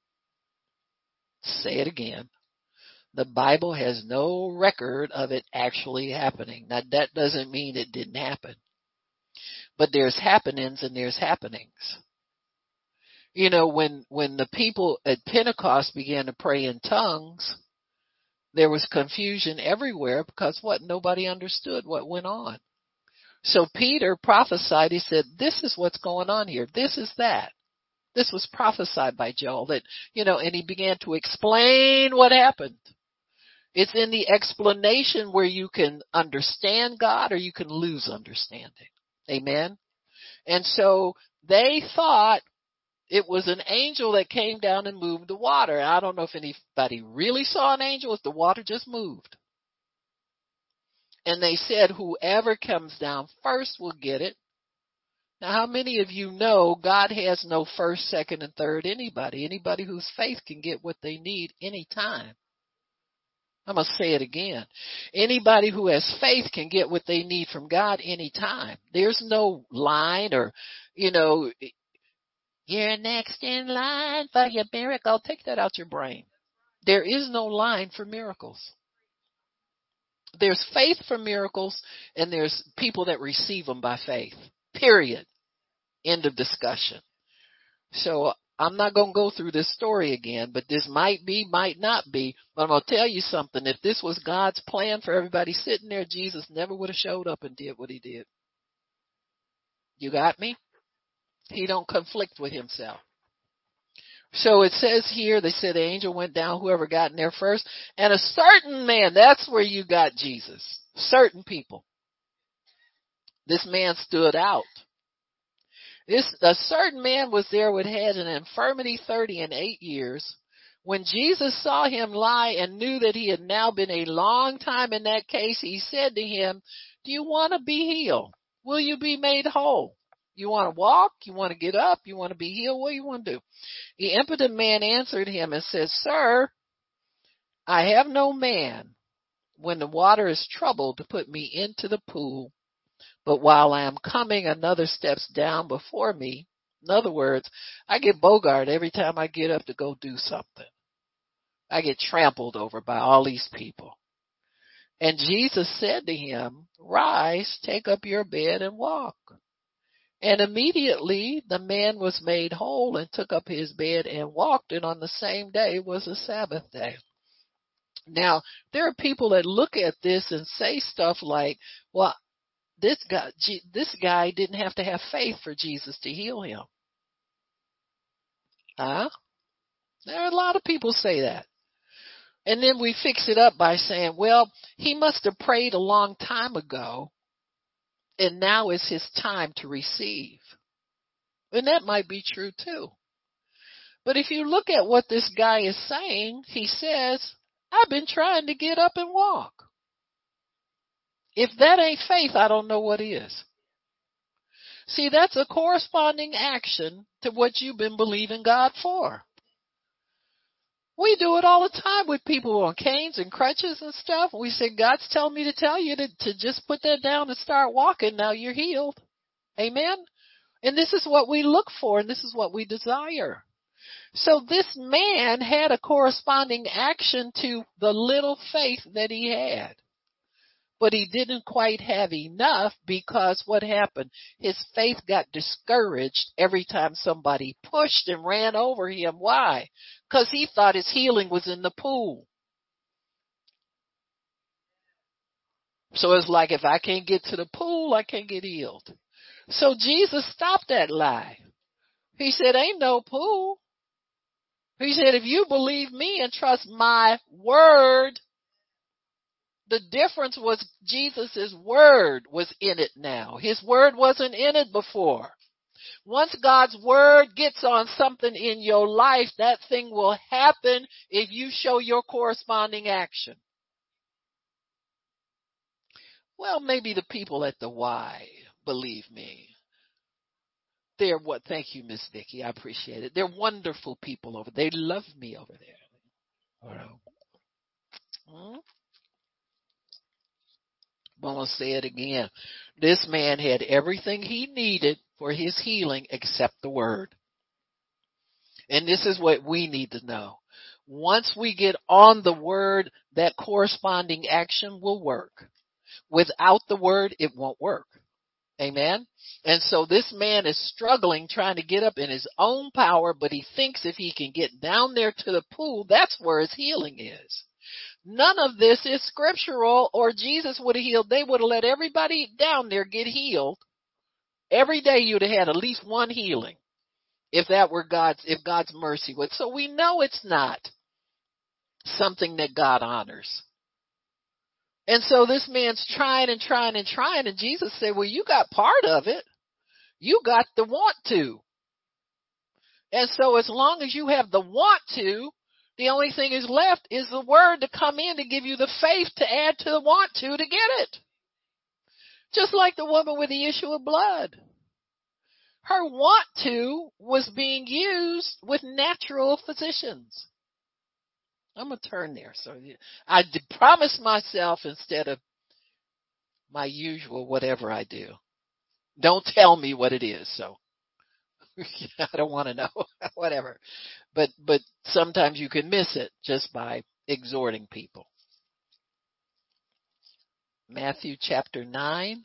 Say it again. The Bible has no record of it actually happening. Now, that doesn't mean it didn't happen. But there's happenings and there's happenings. You know, when, when the people at Pentecost began to pray in tongues, there was confusion everywhere because what? Nobody understood what went on. So Peter prophesied. He said, this is what's going on here. This is that. This was prophesied by Joel, that, you know, and he began to explain what happened. It's in the explanation where you can understand God or you can lose understanding. Amen. And so they thought it was an angel that came down and moved the water. I don't know if anybody really saw an angel, if the water just moved. And they said, whoever comes down first will get it. Now, how many of you know God has no first, second, and third anybody? Anybody whose faith can get what they need anytime. I'm going to say it again. Anybody who has faith can get what they need from God anytime. There's no line or, you know, you're next in line for your miracle. Take that out your brain. There is no line for miracles. There's faith for miracles, and there's people that receive them by faith. Period. End of discussion. So I'm not going to go through this story again, but this might be, might not be. But I'm going to tell you something. If this was God's plan for everybody sitting there, Jesus never would have showed up and did what he did. You got me? He don't conflict with himself. So it says here, they said the angel went down, whoever got in there first, and a certain man, that's where you got Jesus. Certain people. This man stood out. This, a certain man was there which had an infirmity thirty and eight years. When Jesus saw him lie and knew that he had now been a long time in that case, he said to him, do you want to be healed? Will you be made whole? You want to walk? You want to get up? You want to be healed? What do you want to do? The impotent man answered him and said, Sir, I have no man when the water is troubled to put me into the pool. But while I am coming, another steps down before me. In other words, I get bogart every time I get up to go do something. I get trampled over by all these people. And Jesus said to him, Rise, take up your bed and walk. And immediately the man was made whole and took up his bed and walked, and on the same day was a Sabbath day. Now, there are people that look at this and say stuff like, well, this guy, this guy didn't have to have faith for Jesus to heal him. Huh? There are a lot of people say that. And then we fix it up by saying, well, he must have prayed a long time ago, and now is his time to receive. And that might be true too. But if you look at what this guy is saying, he says, I've been trying to get up and walk. If that ain't faith, I don't know what is. See, that's a corresponding action to what you've been believing God for. We do it all the time with people on canes and crutches and stuff. We say, God's telling me to tell you to, to just put that down and start walking. Now you're healed. Amen? And this is what we look for, and this is what we desire. So this man had a corresponding action to the little faith that he had. But he didn't quite have enough, because what happened? His faith got discouraged every time somebody pushed and ran over him. Why? Because he thought his healing was in the pool. So it's like, if I can't get to the pool, I can't get healed. So Jesus stopped that lie. He said, ain't no pool. He said, if you believe me and trust my word. The difference was Jesus' word was in it now. His word wasn't in it before. Once God's word gets on something in your life, that thing will happen if you show your corresponding action. Well, maybe the people at the Y believe me. They're what? Thank you, Miss Vicki. I appreciate it. They're wonderful people over there. They love me over there. Hmm? I'm going to say it again. This man had everything he needed for his healing except the word. And this is what we need to know. Once we get on the word, that corresponding action will work. Without the word, it won't work. Amen? And so this man is struggling, trying to get up in his own power, but he thinks if he can get down there to the pool, that's where his healing is. None of this is scriptural, or Jesus would have healed. They would have let everybody down there get healed. Every day you'd have had at least one healing, if that were God's, if God's mercy would. So we know it's not something that God honors. And so this man's trying and trying and trying, and Jesus said, well, you got part of it. You got the want to. And so as long as you have the want to, the only thing is left is the word to come in to give you the faith to add to the want to to get it. Just like the woman with the issue of blood. Her want to was being used with natural physicians. I'm going to turn there. So I promised myself, instead of my usual whatever I do, don't tell me what it is. So I don't want to know. Whatever. But but sometimes you can miss it just by exhorting people. Matthew chapter nine.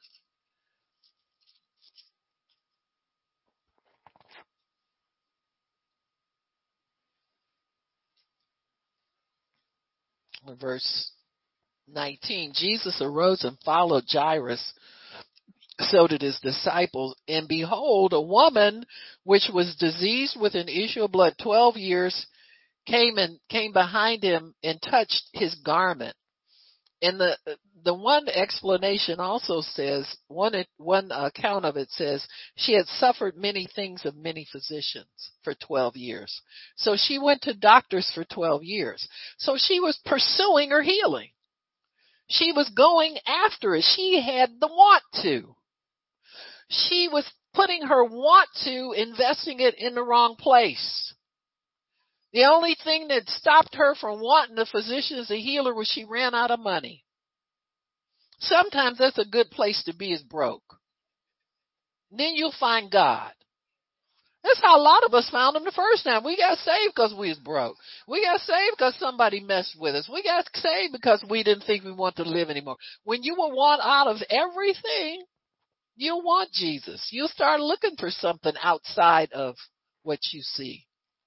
Verse nineteen. Jesus arose and followed Jairus' so did his disciples. And behold, a woman which was diseased with an issue of blood twelve years came and came behind him and touched his garment. And the the one explanation also says, one one account of it says, she had suffered many things of many physicians for twelve years. So she went to doctors for twelve years. So she was pursuing her healing. She was going after it. She had the want to. She was putting her want to, investing it in the wrong place. The only thing that stopped her from wanting the physician as a healer was she ran out of money. Sometimes that's a good place to be, is broke. Then you'll find God. That's how a lot of us found him the first time. We got saved because we was broke. We got saved because somebody messed with us. We got saved because we didn't think we wanted to live anymore. When you will want out of everything, you'll want Jesus. You'll start looking for something outside of what you see.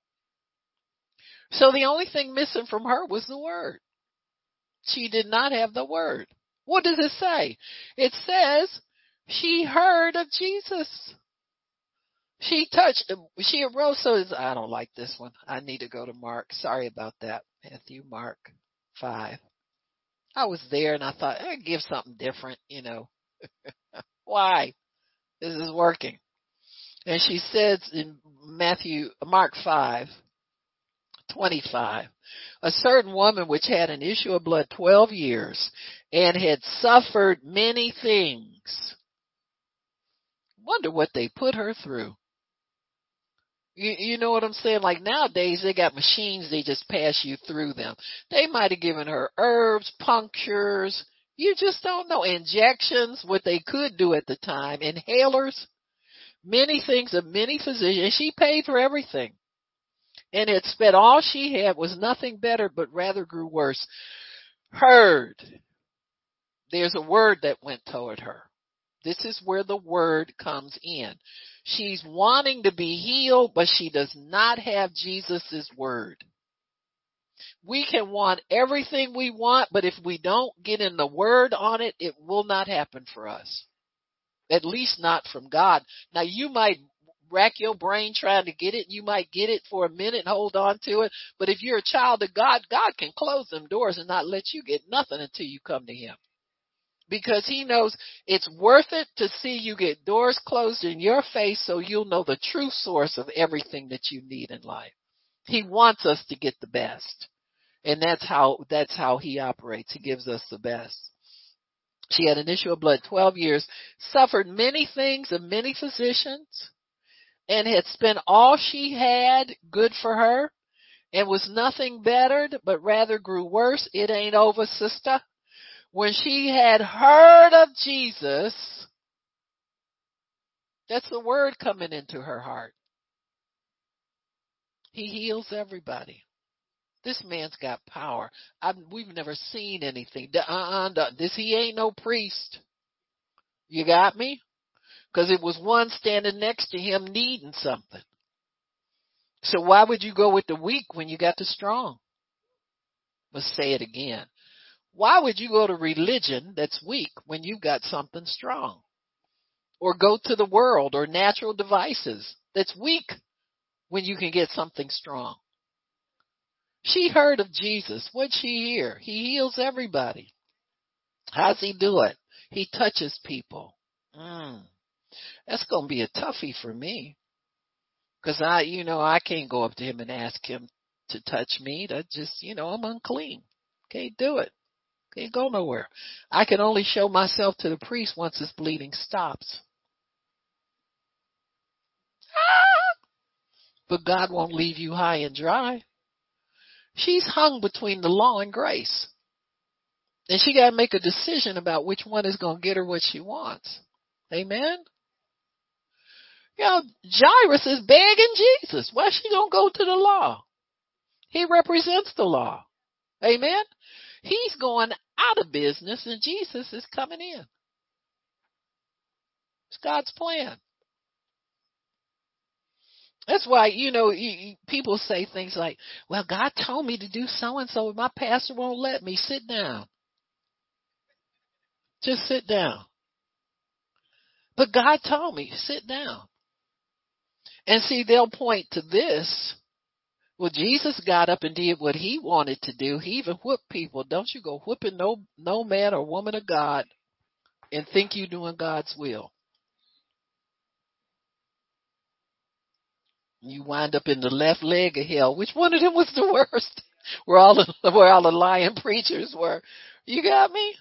So the only thing missing from her was the word. She did not have the word. What does it say? It says she heard of Jesus. She touched, she arose. So I don't like this one. I need to go to Mark. Sorry about that. Matthew, Mark five. I was there and I thought, I'd give something different, you know. Why? This is working. And she says in Matthew, Mark five, twenty-five, a certain woman which had an issue of blood twelve years and had suffered many things. Wonder what they put her through. You, you know what I'm saying? Like nowadays they got machines, they just pass you through them. They might have given her herbs, punctures. You just don't know. Injections, what they could do at the time. Inhalers, many things of many physicians. She paid for everything. And it spent all she had was nothing better, but rather grew worse. Heard. There's a word that went toward her. This is where the word comes in. She's wanting to be healed, but she does not have Jesus' word. We can want everything we want, but if we don't get in the word on it, it will not happen for us. At least not from God. Now you might rack your brain trying to get it. You might get it for a minute and hold on to it. But if you're a child of God, God can close them doors and not let you get nothing until you come to him. Because he knows it's worth it to see you get doors closed in your face so you'll know the true source of everything that you need in life. He wants us to get the best. And that's how, that's how he operates. He gives us the best. She had an issue of blood twelve years, suffered many things of many physicians, and had spent all she had, good for her, and was nothing bettered, but rather grew worse. It ain't over, sister. When she had heard of Jesus, that's the word coming into her heart. He heals everybody. This man's got power. I've, we've never seen anything. Uh-uh, this, he ain't no priest. You got me? Because it was one standing next to him needing something. So why would you go with the weak when you got the strong? Let's say it again. Why would you go to religion that's weak when you've got something strong? Or go to the world or natural devices that's weak when you can get something strong? She heard of Jesus. What'd she hear? He heals everybody. How's he do it? He touches people. Mm, that's going to be a toughie for me. Because I, you know, I can't go up to him and ask him to touch me. That just, you know, I'm unclean. Can't do it. Can't go nowhere. I can only show myself to the priest once his bleeding stops. Ah! But God won't leave you high and dry. She's hung between the law and grace. And she got to make a decision about which one is going to get her what she wants. Amen? You know, Jairus is begging Jesus. Why is she going to go to the law? He represents the law. Amen? He's going out of business and Jesus is coming in. It's God's plan. That's why, you know, you, you, people say things like, well, God told me to do so-and-so, and my pastor won't let me. Sit down. Just sit down. But God told me, sit down. And see, they'll point to this. Well, Jesus got up and did what he wanted to do. He even whooped people. Don't you go whooping no no man or woman of God and think you're doing God's will. You wind up in the left leg of hell. Which one of them was the worst? Where all the where all the lying preachers were. You got me?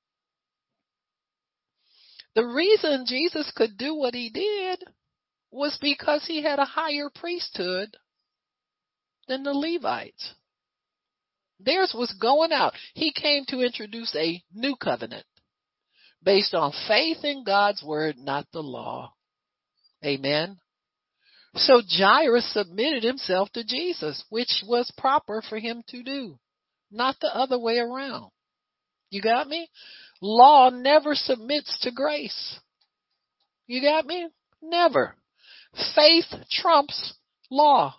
The reason Jesus could do what he did was because he had a higher priesthood than the Levites. Theirs was going out. He came to introduce a new covenant based on faith in God's word, not the law. Amen. So Jairus submitted himself to Jesus, which was proper for him to do, not the other way around. You got me? Law never submits to grace. You got me? Never. Faith trumps law.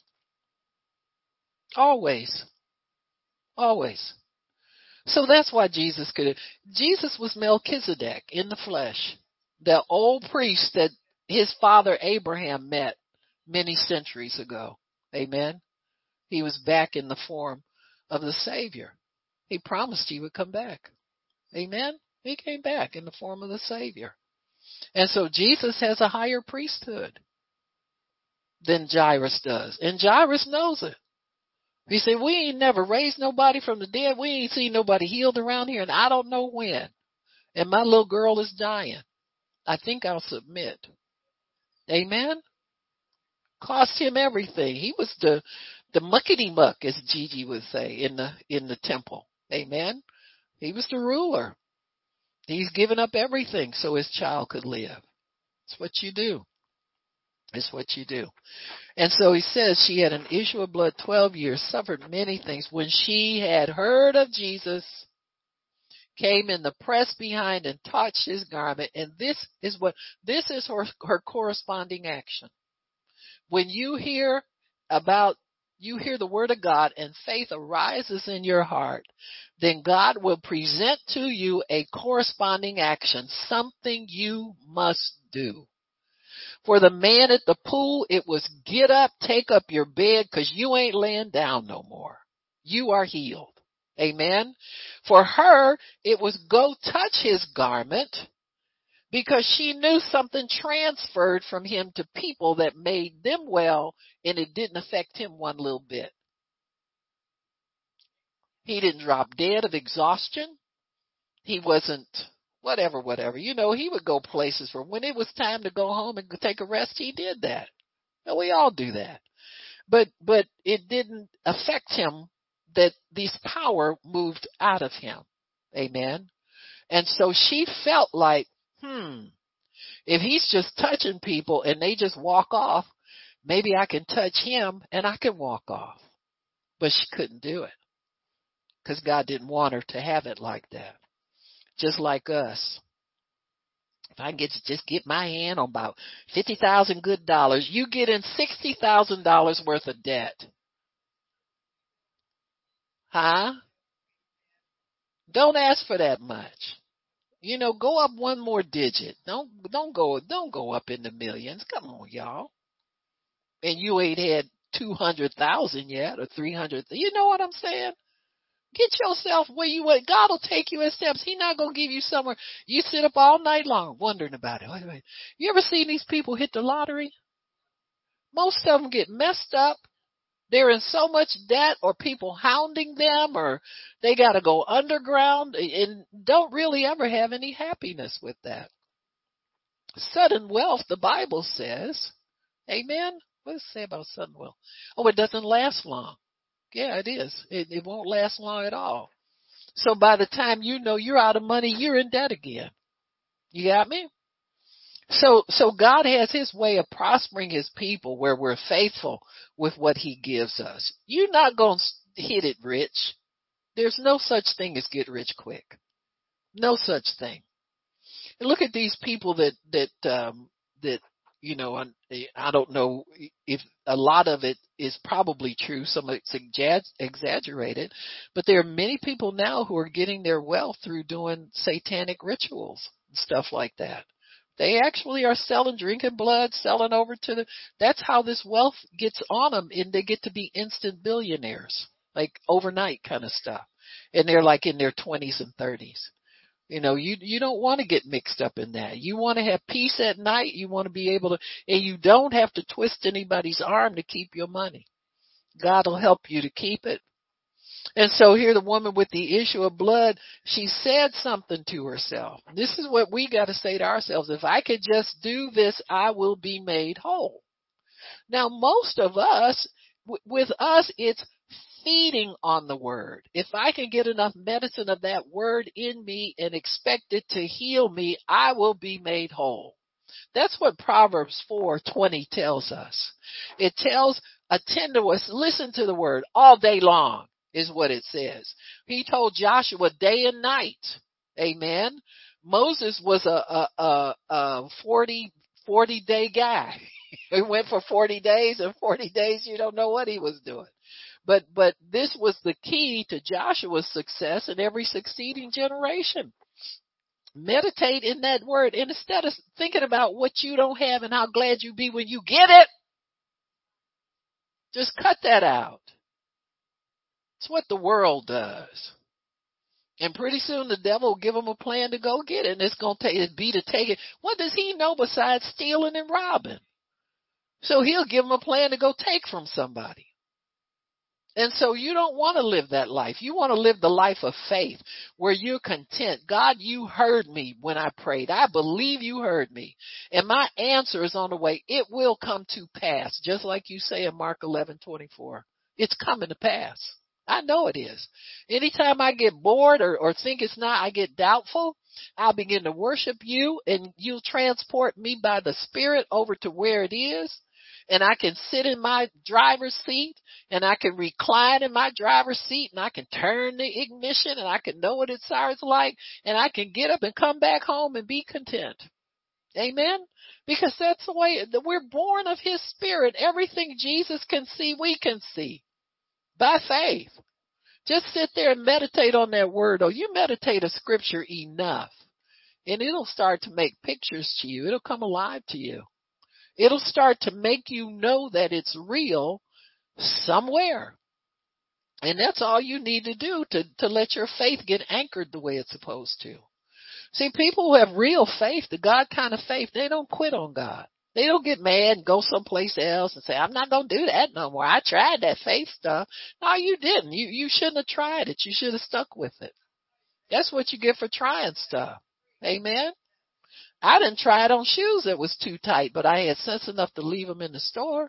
Always. Always. So that's why Jesus could. Jesus was Melchizedek in the flesh, the old priest that his father Abraham met many centuries ago. Amen. He was back in the form of the Savior. He promised he would come back. Amen. He came back in the form of the Savior. And so Jesus has a higher priesthood than Jairus does. And Jairus knows it. He said, we ain't never raised nobody from the dead. We ain't seen nobody healed around here, and I don't know when. And my little girl is dying. I think I'll submit. Amen? Cost him everything. He was the the muckety muck, as Gigi would say, in the in the temple. Amen? He was the ruler. He's given up everything so his child could live. It's what you do. It's what you do. And so he says she had an issue of blood twelve years, suffered many things. When she had heard of Jesus, came in the press behind and touched his garment. And this is what, this is her, her corresponding action. When you hear about, you hear the word of God and faith arises in your heart, then God will present to you a corresponding action, something you must do. For the man at the pool, it was get up, take up your bed, because you ain't laying down no more. You are healed. Amen. For her, it was go touch his garment, because she knew something transferred from him to people that made them well, and it didn't affect him one little bit. He didn't drop dead of exhaustion. He wasn't whatever, whatever. You know, he would go places where when it was time to go home and take a rest, he did that. And we all do that. But but it didn't affect him that this power moved out of him. Amen. And so she felt like, hmm, if he's just touching people and they just walk off, maybe I can touch him and I can walk off. But she couldn't do it because God didn't want her to have it like that. Just like us. If I get to just get my hand on about fifty thousand good dollars, you get in sixty thousand dollars worth of debt. Huh? Don't ask for that much. You know, go up one more digit. Don't don't go don't go up in the millions. Come on, y'all. And you ain't had two hundred thousand yet or three hundred. You know what I'm saying? Get yourself where you want. God will take you in steps. He's not gonna give you somewhere. You sit up all night long wondering about it. Wait, wait. You ever seen these people hit the lottery? Most of them get messed up. They're in so much debt, or people hounding them, or they got to go underground, and don't really ever have any happiness with that. Sudden wealth, the Bible says, amen. What does it say about sudden wealth? Oh, it doesn't last long. Yeah, it is. It, it won't last long at all. So by the time you know you're out of money, you're in debt again. You got me? So, so God has his way of prospering his people where we're faithful with what he gives us. You're not going to hit it rich. There's no such thing as get rich quick. No such thing. And look at these people that, that, um, that, you know, I, I don't know if a lot of it is probably true. Some of it's exaggerated, but there are many people now who are getting their wealth through doing satanic rituals and stuff like that. They actually are selling, drinking blood, selling over to the, that's how this wealth gets on them, and they get to be instant billionaires, like overnight kind of stuff. And they're like in their twenties and thirties. You know, you you don't want to get mixed up in that. You want to have peace at night. You want to be able to, and you don't have to twist anybody's arm to keep your money. God will help you to keep it. And so here the woman with the issue of blood, she said something to herself. This is what we got to say to ourselves. If I could just do this, I will be made whole. Now, most of us, w- with us, it's feeding on the word. If I can get enough medicine of that word in me and expect it to heal me, I will be made whole. That's what Proverbs four twenty tells us. It tells, attend to us, listen to the word all day long is what it says. He told Joshua day and night. Amen. Moses was a, a, a, a forty, forty day guy. He went for forty days, and forty days you don't know what he was doing. But, but this was the key to Joshua's success in every succeeding generation. Meditate in that word. And instead of thinking about what you don't have and how glad you be when you get it, just cut that out. It's what the world does. And pretty soon the devil will give them a plan to go get it. And it's going to take, it be to take it. What does he know besides stealing and robbing? So he'll give them a plan to go take from somebody. And so you don't want to live that life. You want to live the life of faith where you're content. God, you heard me when I prayed. I believe you heard me. And my answer is on the way. It will come to pass, just like you say in Mark eleven twenty-four. It's coming to pass. I know it is. Anytime I get bored or, or think it's not, I get doubtful, I'll begin to worship you, and you'll transport me by the Spirit over to where it is. And I can sit in my driver's seat, and I can recline in my driver's seat, and I can turn the ignition, and I can know what it sounds like, and I can get up and come back home and be content. Amen? Because that's the way that we're born of His Spirit. Everything Jesus can see, we can see by faith. Just sit there and meditate on that word. Oh, you meditate a scripture enough, and it'll start to make pictures to you. It'll come alive to you. It'll start to make you know that it's real somewhere. And that's all you need to do to, to let your faith get anchored the way it's supposed to. See, people who have real faith, the God kind of faith, they don't quit on God. They don't get mad and go someplace else and say, I'm not going to do that no more. I tried that faith stuff. No, you didn't. You, you shouldn't have tried it. You should have stuck with it. That's what you get for trying stuff. Amen. I didn't try it on shoes that was too tight, but I had sense enough to leave them in the store.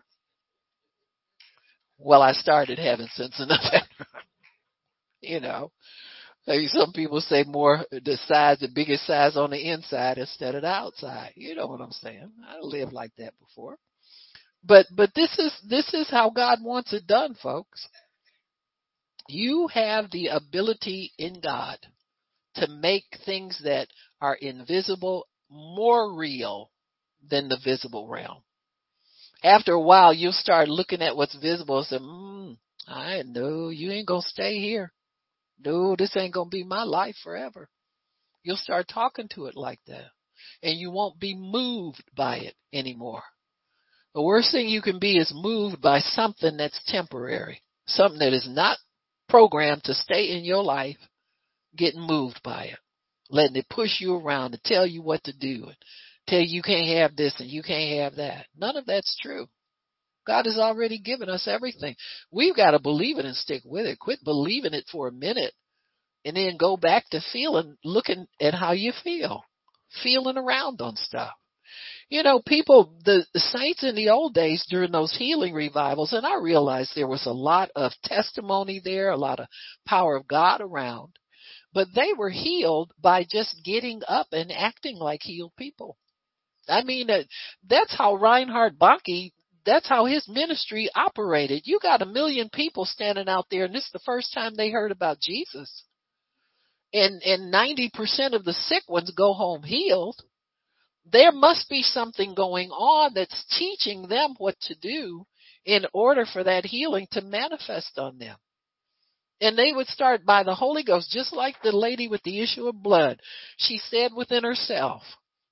Well, I started having sense enough. You know, maybe some people say more the size, the biggest size on the inside instead of the outside. You know what I'm saying? I lived like that before. But, but this is, this is how God wants it done, folks. You have the ability in God to make things that are invisible more real than the visible realm. After a while, you'll start looking at what's visible and say, mm, I know you ain't going to stay here. No, this ain't going to be my life forever. You'll start talking to it like that. And you won't be moved by it anymore. The worst thing you can be is moved by something that's temporary. Something that is not programmed to stay in your life, getting moved by it. Letting it push you around to tell you what to do. And tell you you can't have this and you can't have that. None of that's true. God has already given us everything. We've got to believe it and stick with it. Quit believing it for a minute and then go back to feeling, looking at how you feel, feeling around on stuff. You know, people, the, the saints in the old days during those healing revivals, and I realized there was a lot of testimony there, a lot of power of God around, but they were healed by just getting up and acting like healed people. I mean, uh, that's how Reinhard Bonnke, that's how his ministry operated. You got a million people standing out there, and this is the first time they heard about Jesus. And, and ninety percent of the sick ones go home healed. There must be something going on that's teaching them what to do in order for that healing to manifest on them. And they would start by the Holy Ghost, just like the lady with the issue of blood. She said within herself,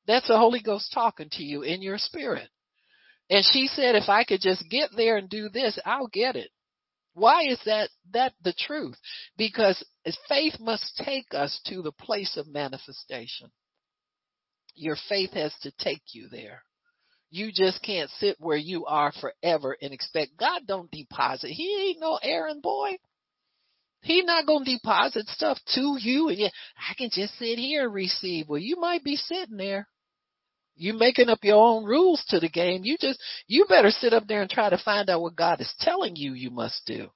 That's the Holy Ghost talking to you in your spirit. And she said, if I could just get there and do this, I'll get it. Why is that that the truth? Because faith must take us to the place of manifestation. Your faith has to take you there. You just can't sit where you are forever and expect God don't deposit. He ain't no errand boy. He not going to deposit stuff to you. And yeah, I can just sit here and receive. Well, you might be sitting there. You making up your own rules to the game. You just, you better sit up there and try to find out what God is telling you you must do.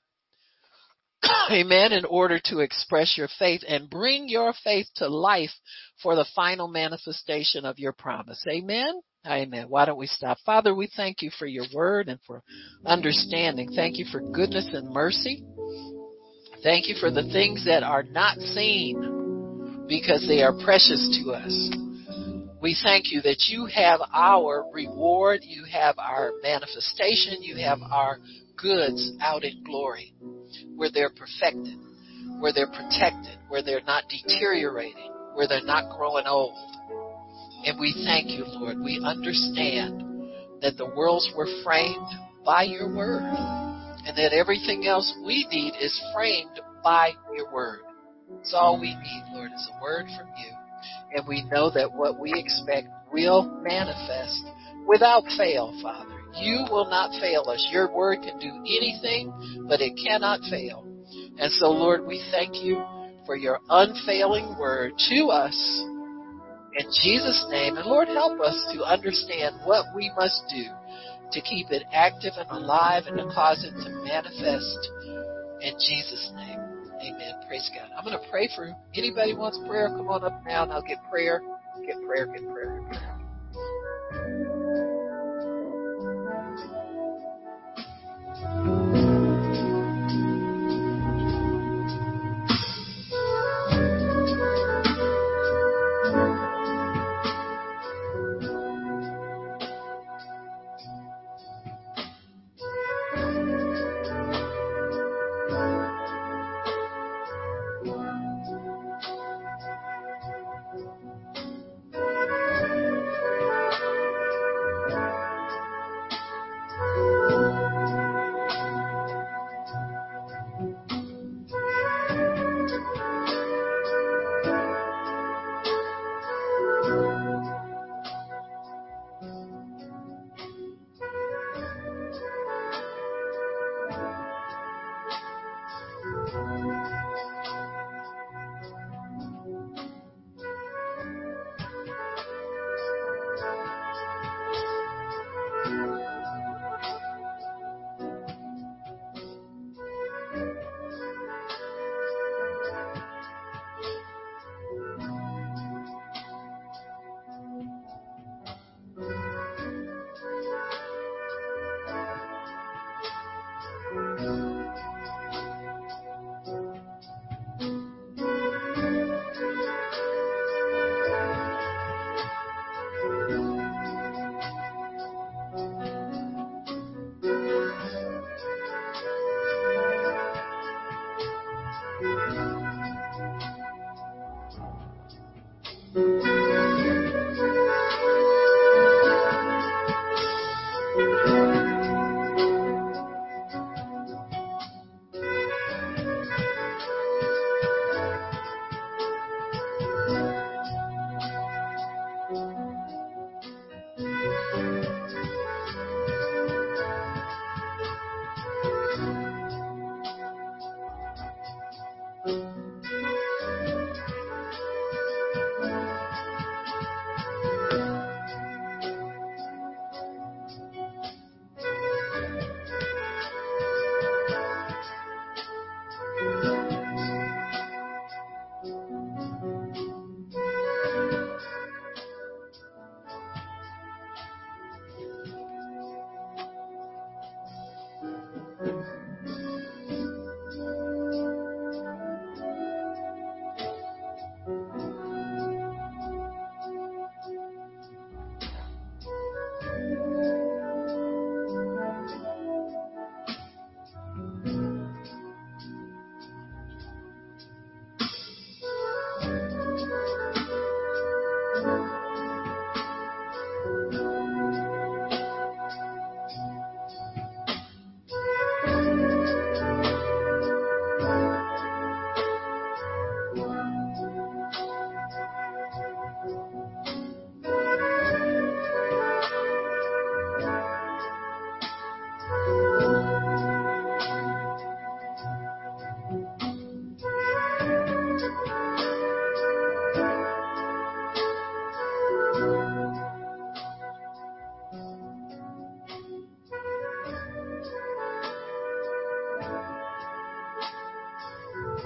Amen. In order to express your faith and bring your faith to life for the final manifestation of your promise. Amen. Amen. Why don't we stop? Father, we thank you for your word and for understanding. Thank you for goodness and mercy. Thank you for the things that are not seen because they are precious to us. We thank you that you have our reward, you have our manifestation, you have our goods out in glory, where they're perfected, where they're protected, where they're not deteriorating, where they're not growing old. And we thank you, Lord. We understand that the worlds were framed by your word, and that everything else we need is framed by your word. It's all we need, Lord, is a word from you. And we know that what we expect will manifest without fail, Father. You will not fail us. Your word can do anything, but it cannot fail. And so, Lord, we thank you for your unfailing word to us in Jesus' name. And Lord, help us to understand what we must do to keep it active and alive and to cause it to manifest in Jesus' name. Amen. Praise God. I'm going to pray for anybody who wants prayer. Come on up now and I'll get prayer. Get prayer, get prayer, get prayer.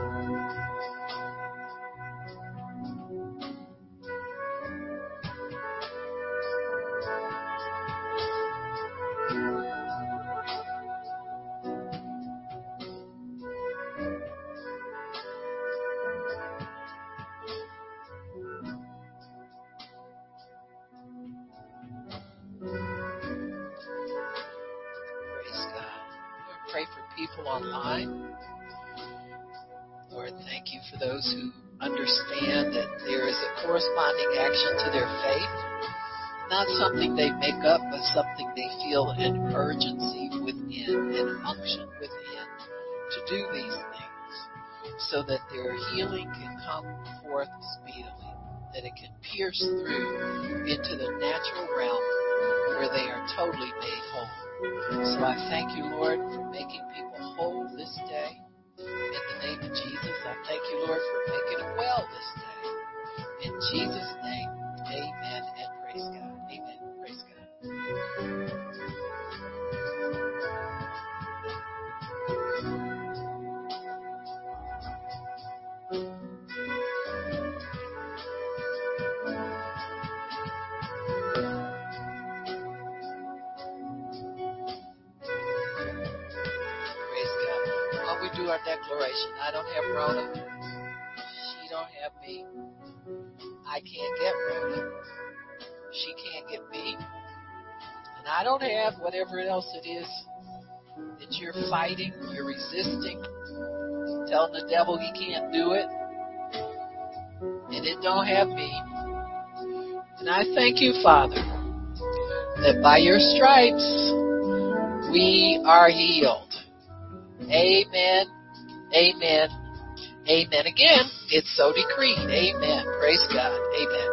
Praise God. Lord, pray for people online. Lord, thank you for those who understand that there is a corresponding action to their faith. Not something they make up, but something they feel an urgency within, an unction within to do these things so that their healing can come forth speedily, that it can pierce through into the natural realm where they are totally made whole. So I thank you, Lord, for making people whole this day. In the name of Jesus, I thank you, Lord, for making them well this day. In Jesus' name, amen and praise God. Amen. Praise God. Praise God. While we do our declaration, I don't have Rhoda. She don't have me. I can't get Rhoda. She can't get me. And I don't have whatever else it is that you're fighting, you're resisting, telling the devil he can't do it. And it don't have me. And I thank you, Father, that by your stripes we are healed. Amen. Amen. Amen. Again, it's so decreed. Amen. Praise God. Amen.